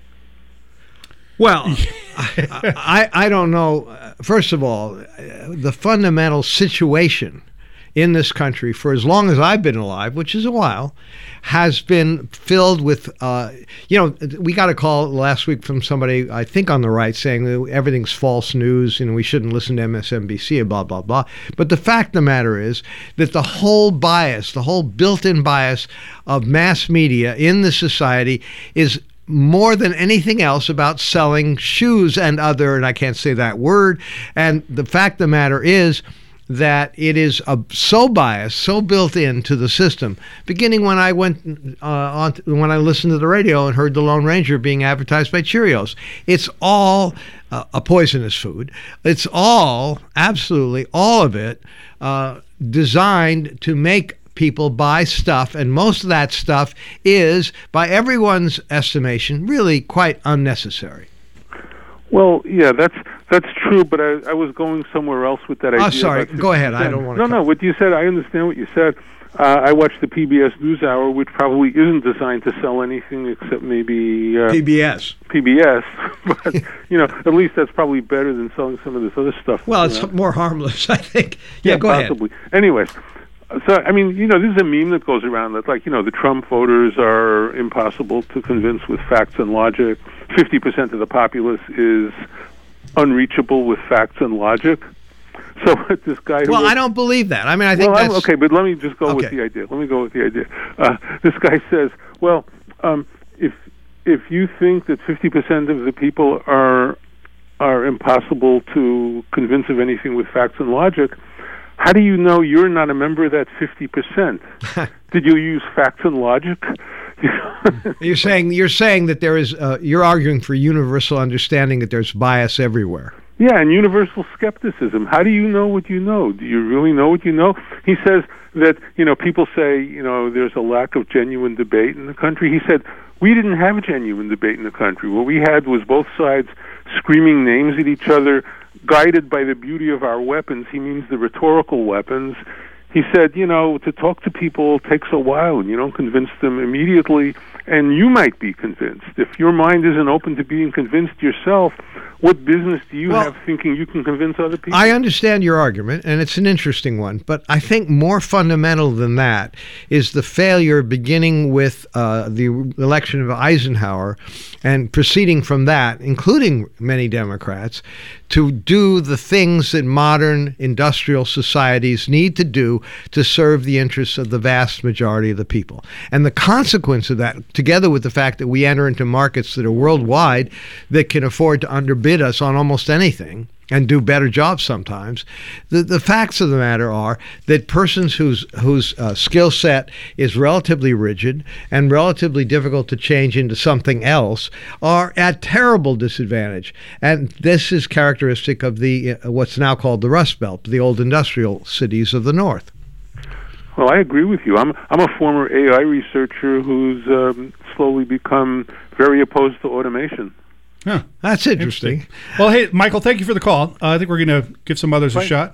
Well, I, I, I don't know. First of all, the fundamental situation in this country, for as long as I've been alive, which is a while, has been filled with, uh, you know, we got a call last week from somebody, I think on the right, saying that everything's false news and we shouldn't listen to M S N B C and blah, blah, blah. But the fact of the matter is that the whole bias, the whole built-in bias of mass media in the society is more than anything else about selling shoes and other, and I can't say that word. And the fact of the matter is that it is uh, so biased, so built into the system. Beginning when I went uh, on, to, when I listened to the radio and heard the Lone Ranger being advertised by Cheerios, it's all uh, a poisonous food. It's all, absolutely, all of it, uh, designed to make people buy stuff, and most of that stuff is, by everyone's estimation, really quite unnecessary. Well, yeah, that's that's true, but I, I was going somewhere else with that idea. Oh, sorry. about Go ahead. I fifty percent. don't want No, to. no. What you said, I understand what you said. Uh, I watched the P B S NewsHour, which probably isn't designed to sell anything except maybe uh, P B S. P B S, but you know, at least that's probably better than selling some of this other stuff. Well, you it's know? more harmless, I think. Yeah, Yeah, go possibly. Anyways, so I mean, you know, this is a meme that goes around that, like, you know, the Trump voters are impossible to convince with facts and logic. Fifty percent of the populace is unreachable with facts and logic. So this guy. Who Well, wrote, I don't believe that. I mean, I think well, I'm- that's okay, but let me just go with Okay. the idea. Let me go with the idea. Uh, this guy says, well, um, if if you think that fifty percent of the people are are impossible to convince of anything with facts and logic, how do you know you're not a member of that fifty percent? Did you use facts and logic? You're saying you're saying that there is. Uh, you're arguing for universal understanding that there's bias everywhere. Yeah, and universal skepticism. How do you know what you know? Do you really know what you know? He says that, you know, people say, you know, there's a lack of genuine debate in the country. He said, we didn't have a genuine debate in the country. What we had was both sides screaming names at each other, guided by the beauty of our weapons, he means the rhetorical weapons. He said, you know, to talk to people takes a while, and you don't convince them immediately, and you might be convinced. If your mind isn't open to being convinced yourself, what business do you well, have thinking you can convince other people? I understand your argument, and it's an interesting one, but I think more fundamental than that is the failure beginning with uh, the election of Eisenhower and proceeding from that, including many Democrats, to do the things that modern industrial societies need to do to serve the interests of the vast majority of the people. And the consequence of that, together with the fact that we enter into markets that are worldwide that can afford to underbid us on almost anything and do better jobs sometimes, the, the facts of the matter are that persons whose whose uh, skill set is relatively rigid and relatively difficult to change into something else are at terrible disadvantage. And this is characteristic of the uh, what's now called the Rust Belt, the old industrial cities of the North. Well, I agree with you. I'm I'm a former A I researcher who's um, slowly become very opposed to automation. Huh. That's interesting. interesting. Well, hey, Michael, thank you for the call. Uh, I think we're going to give some others Fine. a shot.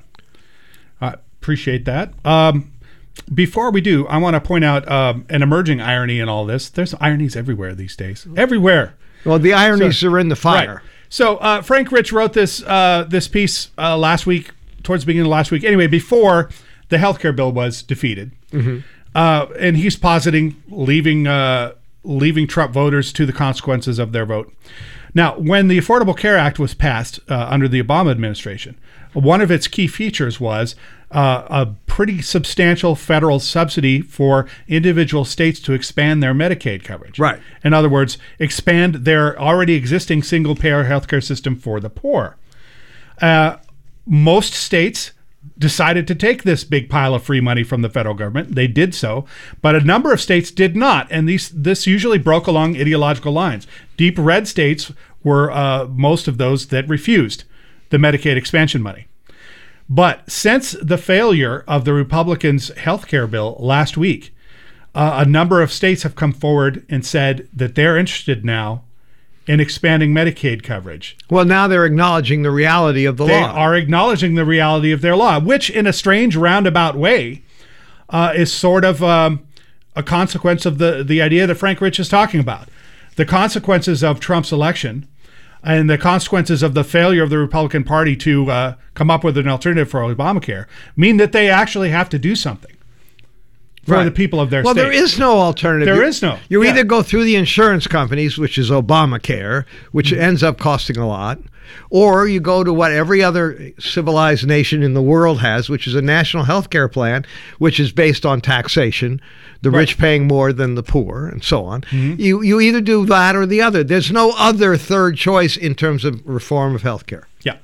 I uh, appreciate that. Um, before we do, I want to point out um, an emerging irony in all this. There's ironies everywhere these days. Everywhere. Well, the ironies so, are in the fire. Right. So uh, Frank Rich wrote this uh, this piece uh, last week, towards the beginning of last week. Anyway, before the healthcare bill was defeated. Mm-hmm. Uh, and he's positing leaving uh, leaving Trump voters to the consequences of their vote. Now, when the Affordable Care Act was passed uh, under the Obama administration, one of its key features was uh, a pretty substantial federal subsidy for individual states to expand their Medicaid coverage. Right. In other words, expand their already existing single-payer healthcare system for the poor. Uh, most states decided to take this big pile of free money from the federal government. They did so, but a number of states did not, and these this usually broke along ideological lines. Deep red states were uh, most of those that refused the Medicaid expansion money. But since the failure of the Republicans' health care bill last week, uh, a number of states have come forward and said that they're interested now in expanding Medicaid coverage. Well, now they're acknowledging the reality of the they law. They are acknowledging the reality of their law, which in a strange roundabout way uh, is sort of um, a consequence of the, the idea that Frank Rich is talking about. The consequences of Trump's election and the consequences of the failure of the Republican Party to uh, come up with an alternative for Obamacare mean that they actually have to do something for right. the people of their well, state. Well, there is no alternative. There you, is no. You yeah. either go through the insurance companies, which is Obamacare, which mm-hmm. ends up costing a lot, or you go to what every other civilized nation in the world has, which is a national health care plan, which is based on taxation, the right. rich paying more than the poor, and so on. Mm-hmm. You you either do that or the other. There's no other third choice in terms of reform of health care. Yeah.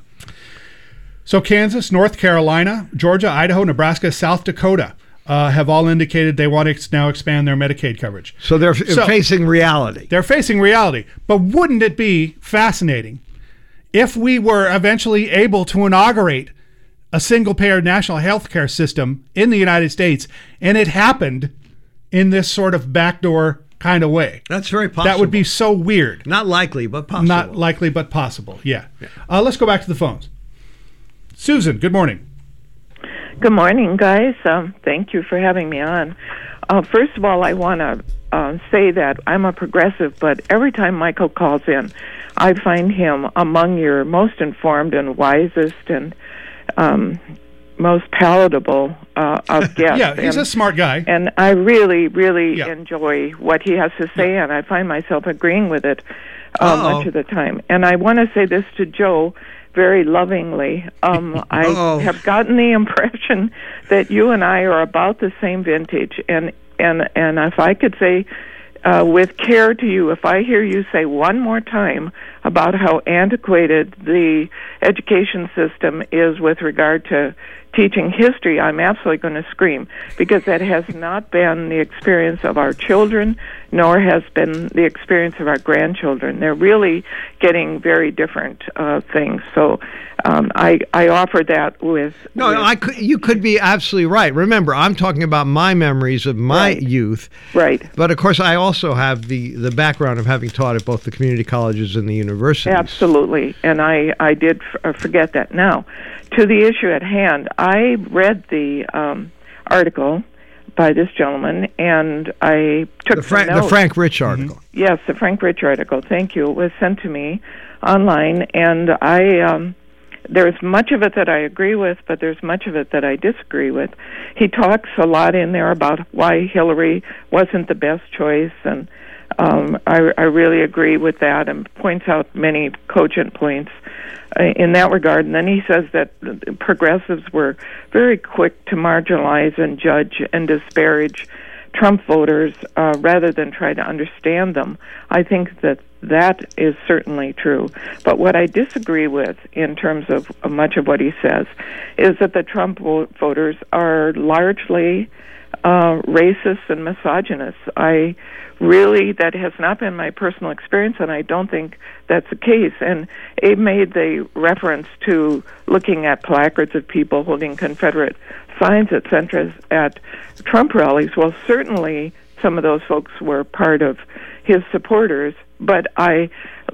So Kansas, North Carolina, Georgia, Idaho, Nebraska, South Dakota uh, have all indicated they want to now expand their Medicaid coverage. So they're f- so facing reality. They're facing reality. But wouldn't it be fascinating if we were eventually able to inaugurate a single-payer national health care system in the United States, and it happened in this sort of backdoor kind of way? That's very possible. That would be so weird. Not likely, but possible. Not likely, but possible, yeah. yeah. Uh, let's go back to the phones. Susan, good morning. Good morning, guys. Um, thank you for having me on. Uh, first of all, I want to uh, say that I'm a progressive, but every time Michael calls in, I find him among your most informed and wisest and um, most palatable uh, of guests. Yeah, he's and, a smart guy. And I really, really yeah. enjoy what he has to say, yeah. and I find myself agreeing with it uh, much of the time. And I want to say this to Joe very lovingly. Um, I have gotten the impression that you and I are about the same vintage. And, and, and if I could say uh, with care to you, if I hear you say one more time about how antiquated the education system is with regard to teaching history, I'm absolutely going to scream, because that has not been the experience of our children, nor has been the experience of our grandchildren. They're really getting very different uh, things. So um, I, I offer that with... No, with, I could, you could be absolutely right. Remember, I'm talking about my memories of my right. youth. Right. But, of course, I also have the, the background of having taught at both the community colleges and the universities. universities. Absolutely, and I, I did f- forget that. Now, to the issue at hand, I read the um, article by this gentleman, and I took the, Fra- notes. the Frank Rich article. Mm-hmm. Yes, the Frank Rich article. Thank you. It was sent to me online, and I um, there's much of it that I agree with, but there's much of it that I disagree with. He talks a lot in there about why Hillary wasn't the best choice, and um, I, I really agree with that, and points out many cogent points uh, in that regard. And then he says that progressives were very quick to marginalize and judge and disparage Trump voters uh, rather than try to understand them. I think that that is certainly true. But what I disagree with in terms of much of what he says is that the Trump vo- voters are largely uh, racist and misogynist. I really, that has not been my personal experience, and I don't think that's the case. And Abe made the reference to looking at placards of people holding Confederate signs, et cetera, at Trump rallies. Well, certainly some of those folks were part of his supporters, but I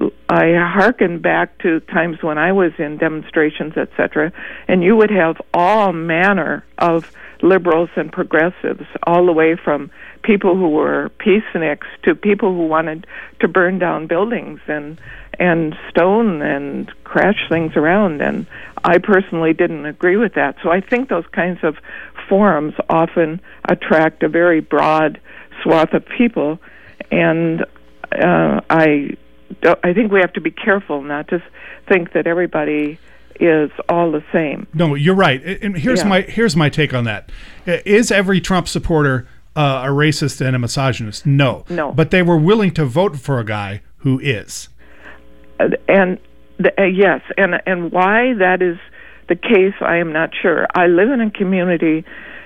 I hearken back to times when I was in demonstrations, et cetera, and you would have all manner of liberals and progressives, all the way from people who were peaceniks to people who wanted to burn down buildings and and stone and crash things around. And I personally didn't agree with that. So I think those kinds of forums often attract a very broad swath of people, and uh, I don't, I think we have to be careful not to think that everybody is all the same. No, you're right. And here's Yeah. my here's my take on that. Is every Trump supporter uh, a racist and a misogynist? No. No. But they were willing to vote for a guy who is. Uh, and the, uh, yes, and and why that is the case, I am not sure. I live in a community,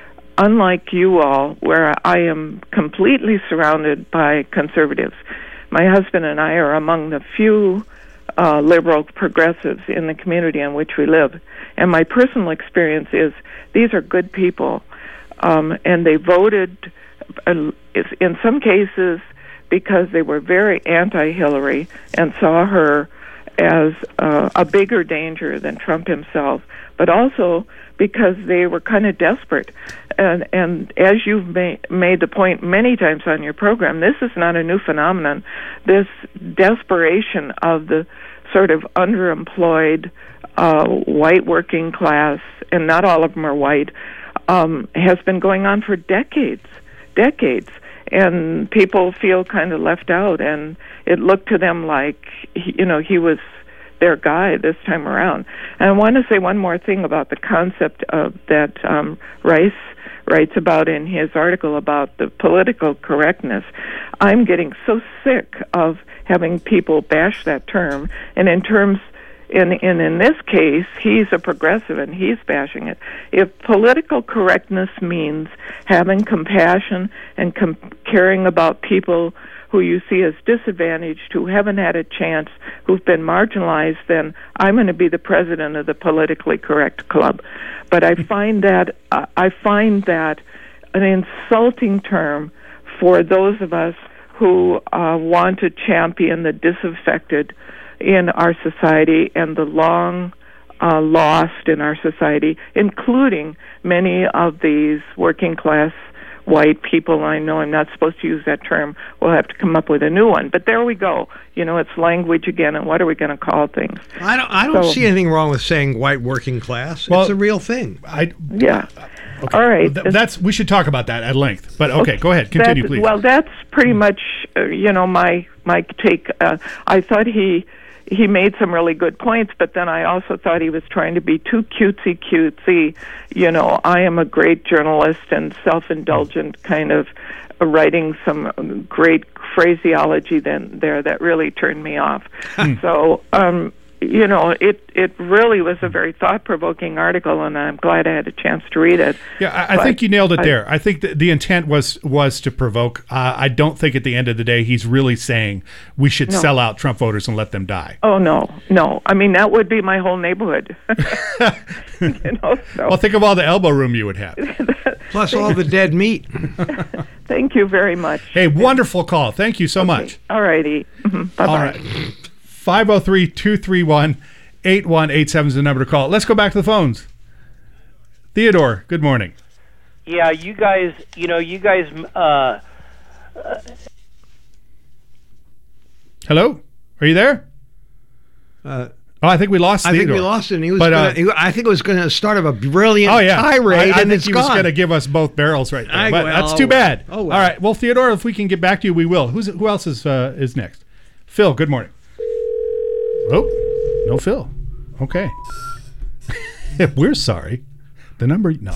unlike you all, where I am completely surrounded by conservatives. My husband and I are among the few uh, liberal progressives in the community in which we live. And my personal experience is these are good people, um, and they voted, uh, in some cases, because they were very anti-Hillary and saw her as uh, a bigger danger than Trump himself, but also because they were kind of desperate. And, and as you've ma- made the point many times on your program, this is not a new phenomenon. This desperation of the sort of underemployed uh, white working class, and not all of them are white, um, has been going on for decades, decades. And people feel kind of left out, and it looked to them like, you know, he was their guy this time around. And I want to say one more thing about the concept of that um, Rice writes about in his article about the political correctness. I'm getting so sick of having people bash that term, and in terms In, in in this case, he's a progressive and he's bashing it. If political correctness means having compassion and com- caring about people who you see as disadvantaged, who haven't had a chance, who've been marginalized, then I'm going to be the president of the politically correct club. But I find that uh, I find that an insulting term for those of us who uh, want to champion the disaffected in our society and the long uh, lost in our society, including many of these working class white people. I know I'm not supposed to use that term. We'll have to come up with a new one. But there we go. You know, it's language again, and what are we going to call things? I don't. I don't So- see anything wrong with saying white working class. Well, it's a real thing. I Yeah. okay. All right. Th- that's we should talk about that at length. But okay, go ahead. Continue, That's- please. Well, that's pretty much, uh, you know, my my take. Uh, I thought he he made some really good points, but then I also thought he was trying to be too cutesy cutesy. You know, I am a great journalist and self-indulgent kind of uh, writing some great phraseology then there that really turned me off. So, um, you know, it it really was a very thought-provoking article, and I'm glad I had a chance to read it. Yeah, I, I But think you nailed it I- there. I think that the intent was was to provoke. Uh, I don't think at the end of the day he's really saying we should No. sell out Trump voters and let them die. Oh no, no! I mean, that would be my whole neighborhood. you know, so Well, think of all the elbow room you would have. Plus all the dead meat. thank you very much. Hey, wonderful call. Thank you so much. All righty. Bye bye. All right. five oh three, two three one, eight one eight seven is the number to call. Let's go back to the phones. Theodore, good morning. Yeah, you guys, you know, you guys... Uh, uh, Hello? Are you there? Uh, oh, I think we lost I Theodore. think we lost him. He was But, gonna, uh, he, I think it was going to start of a brilliant oh, yeah. tirade, I, I and think it's he was gone. going to give us both barrels right there. I- but well, that's oh, too well. bad. Oh, well. All right. Well, Theodore, if we can get back to you, we will. Who's Who else is uh, is next? Phil, good morning. Oh, no Phil. Okay. We're sorry. The number, no.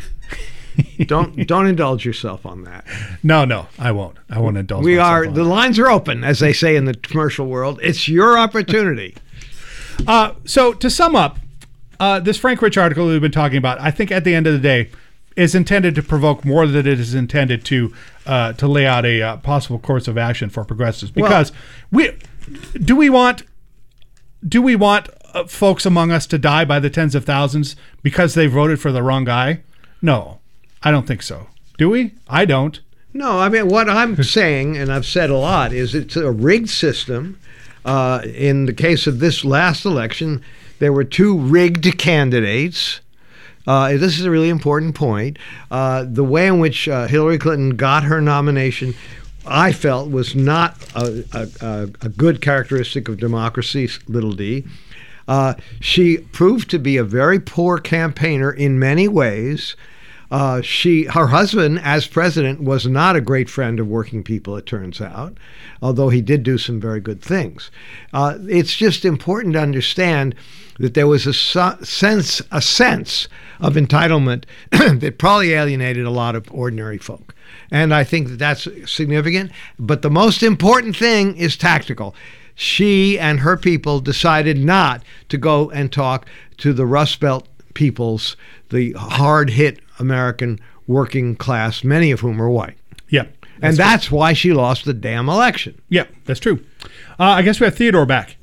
don't don't indulge yourself on that. No, no, I won't. I won't indulge We myself are on the lines are open, as they say in the commercial world. It's your opportunity. Uh, so to sum up, uh, this Frank Rich article we've been talking about, I think at the end of the day, is intended to provoke more than it is intended to uh, to lay out a uh, possible course of action for progressives. Because well, we do we want do we want uh, folks among us to die by the tens of thousands because they voted for the wrong guy? No, I don't think so. Do we? I don't. No, I mean, what I'm saying, and I've said a lot, is it's a rigged system. Uh, in the case of this last election, there were two rigged candidates. Uh, this is a really important point. Uh, the way in which uh, Hillary Clinton got her nomination, I felt, was not a, a, a good characteristic of democracy, little d. Uh, she proved to be a very poor campaigner in many ways. Uh, she, her husband, as president, was not a great friend of working people, it turns out, although he did do some very good things. Uh, it's just important to understand that there was a su- sense, a sense of entitlement that probably alienated a lot of ordinary folk. And I think that that's significant. But the most important thing is tactical. She and her people decided not to go and talk to the Rust Belt peoples, the hard-hit American working class, many of whom are white. Yeah. That's and that's true. Why she lost the damn election. Yeah, that's true. Uh, I guess we have Theodore back.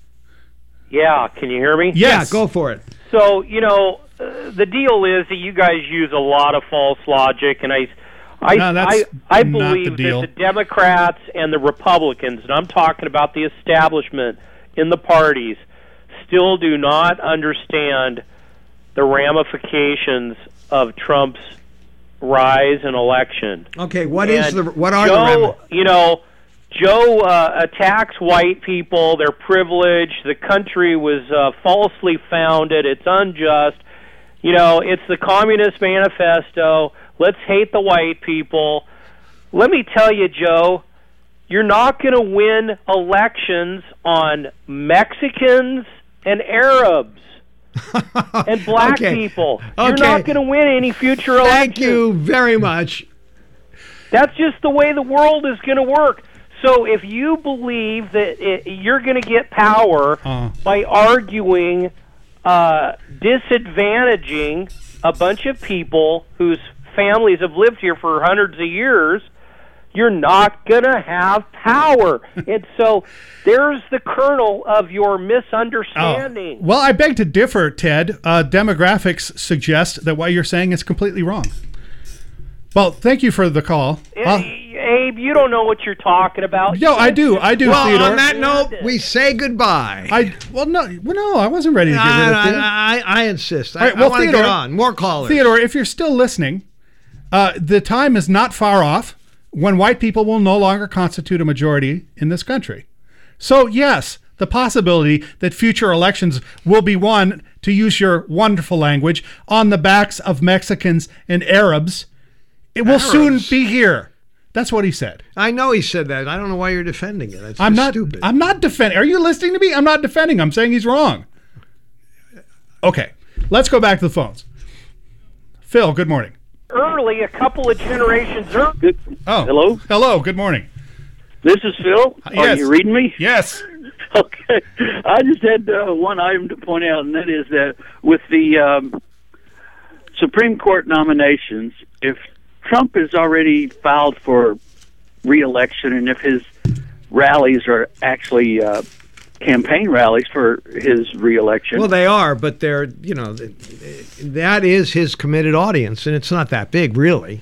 Yeah, can you hear me? Yes. Yeah, go for it. So, you know, uh, the deal is that you guys use a lot of false logic, and I, I, no, that's I, I not believe the deal. that the Democrats and the Republicans, and I'm talking about the establishment in the parties, still do not understand the ramifications of Trump's rise and election. Okay, what and is the what are Joe, the ramifications? You know, Joe uh, attacks white people. They're privileged. The country was uh, falsely founded. It's unjust. You know, it's the Communist Manifesto. Let's hate the white people. Let me tell you, Joe, you're not going to win elections on Mexicans and Arabs and black okay. people. Okay. You're not going to win any future elections. Thank you very much. That's just the way the world is going to work. So if you believe that it, you're going to get power uh. by arguing, uh, disadvantaging a bunch of people whose families have lived here for hundreds of years, you're not going to have power. And so there's the kernel of your misunderstanding. Oh. Well, I beg to differ, Ted. Uh, demographics suggest that what you're saying is completely wrong. Well, thank you for the call. Uh, Abe, you don't know what you're talking about. No, I do. I do, well, Theodore. On that note, we say goodbye. I Well, no, well, no I wasn't ready to get rid of I, it. I, I, I insist. Right, I, well, I want to get on. More callers. Theodore, if you're still listening, uh, the time is not far off when white people will no longer constitute a majority in this country. So, yes, the possibility that future elections will be won, to use your wonderful language, on the backs of Mexicans and Arabs, it will Arabs. soon be here. That's what he said. I know he said that. I don't know why you're defending it. It's I'm not stupid. I'm not defending. Are you listening to me? I'm not defending. I'm saying he's wrong. Okay, let's go back to the phones. Phil, good morning. Early, a couple of generations early. Oh, hello. Hello. Good morning. This is Phil. Uh, Are yes. you reading me? Yes. Okay. I just had uh, one item to point out, and that is that with the um, Supreme Court nominations, if Trump has already filed for re-election, and if his rallies are actually uh, campaign rallies for his re-election. Well, they are, but they're, you know, that is his committed audience, and it's not that big, really.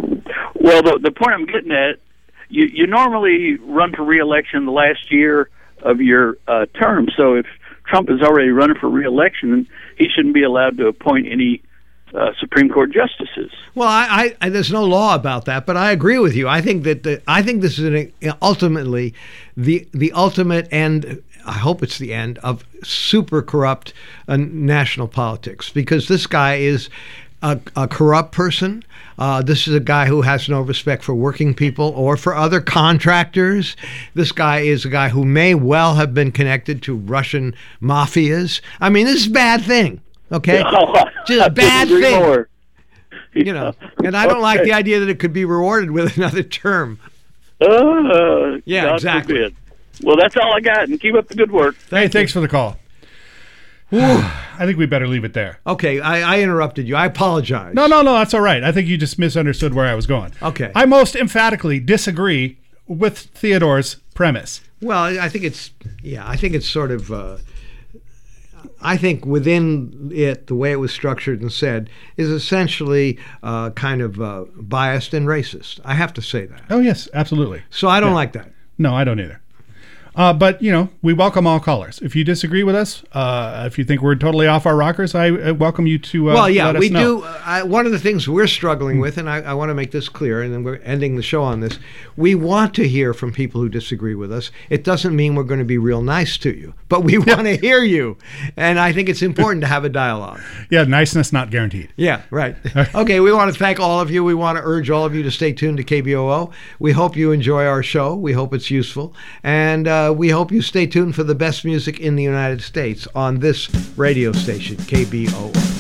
Well, the, the point I'm getting at, you, you normally run for re-election the last year of your uh, term. So if Trump is already running for re-election, then he shouldn't be allowed to appoint any uh, Supreme Court justices. Well, I, I, there's no law about that, but I agree with you. I think that the, I think this is an, ultimately the the ultimate end. I hope it's the end of super corrupt uh, national politics, because this guy is a, a corrupt person. Uh, this is a guy who has no respect for working people or for other contractors. This guy is a guy who may well have been connected to Russian mafias. I mean, this is a bad thing, okay? No, just a bad thing. More. You know, and I don't okay. like the idea that it could be rewarded with another term. Uh, yeah, God exactly. Forbid. Well, that's all I got, and keep up the good work. Hey, thanks for the call. I think we better leave it there. Okay, I, I interrupted you. I apologize. No, no, no, that's all right. I think you just misunderstood where I was going. Okay. I most emphatically disagree with Theodore's premise. Well, I think it's, yeah, I think it's sort of, uh, I think within it, the way it was structured and said, is essentially uh, kind of uh, biased and racist. I have to say that. Oh, yes, absolutely. So I don't yeah. like that. No, I don't either. Uh, but, you know, we welcome all callers. If you disagree with us, uh, if you think we're totally off our rockers, I uh, welcome you to uh, well, yeah, let us we know. do. Uh, one of the things we're struggling with, and I, I want to make this clear, and then we're ending the show on this, we want to hear from people who disagree with us. It doesn't mean we're going to be real nice to you, but we want to hear you. And I think it's important to have a dialogue. Yeah, niceness not guaranteed. Yeah, right. Okay, we want to thank all of you. We want to urge all of you to stay tuned to K B O O. We hope you enjoy our show. We hope it's useful. And uh, we hope you stay tuned for the best music in the United States on this radio station, K B O O.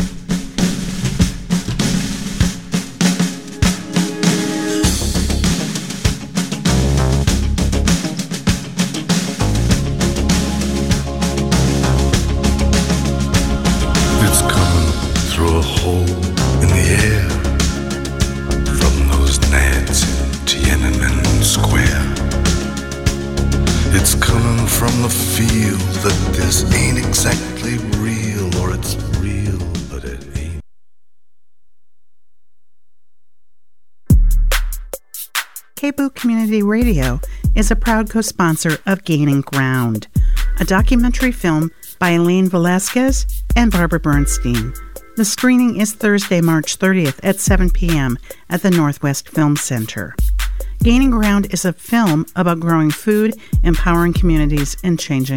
It's coming through a hole in the air from those gnats in Tiananmen Square. It's coming from the feel that this ain't exactly real, or it's real, but it ain't. K B O O Community Radio is a proud co-sponsor of Gaining Ground, a documentary film by Elaine Velasquez and Barbara Bernstein. The screening is Thursday, March thirtieth at seven p.m. at the Northwest Film Center. Gaining Ground is a film about growing food, empowering communities, and changing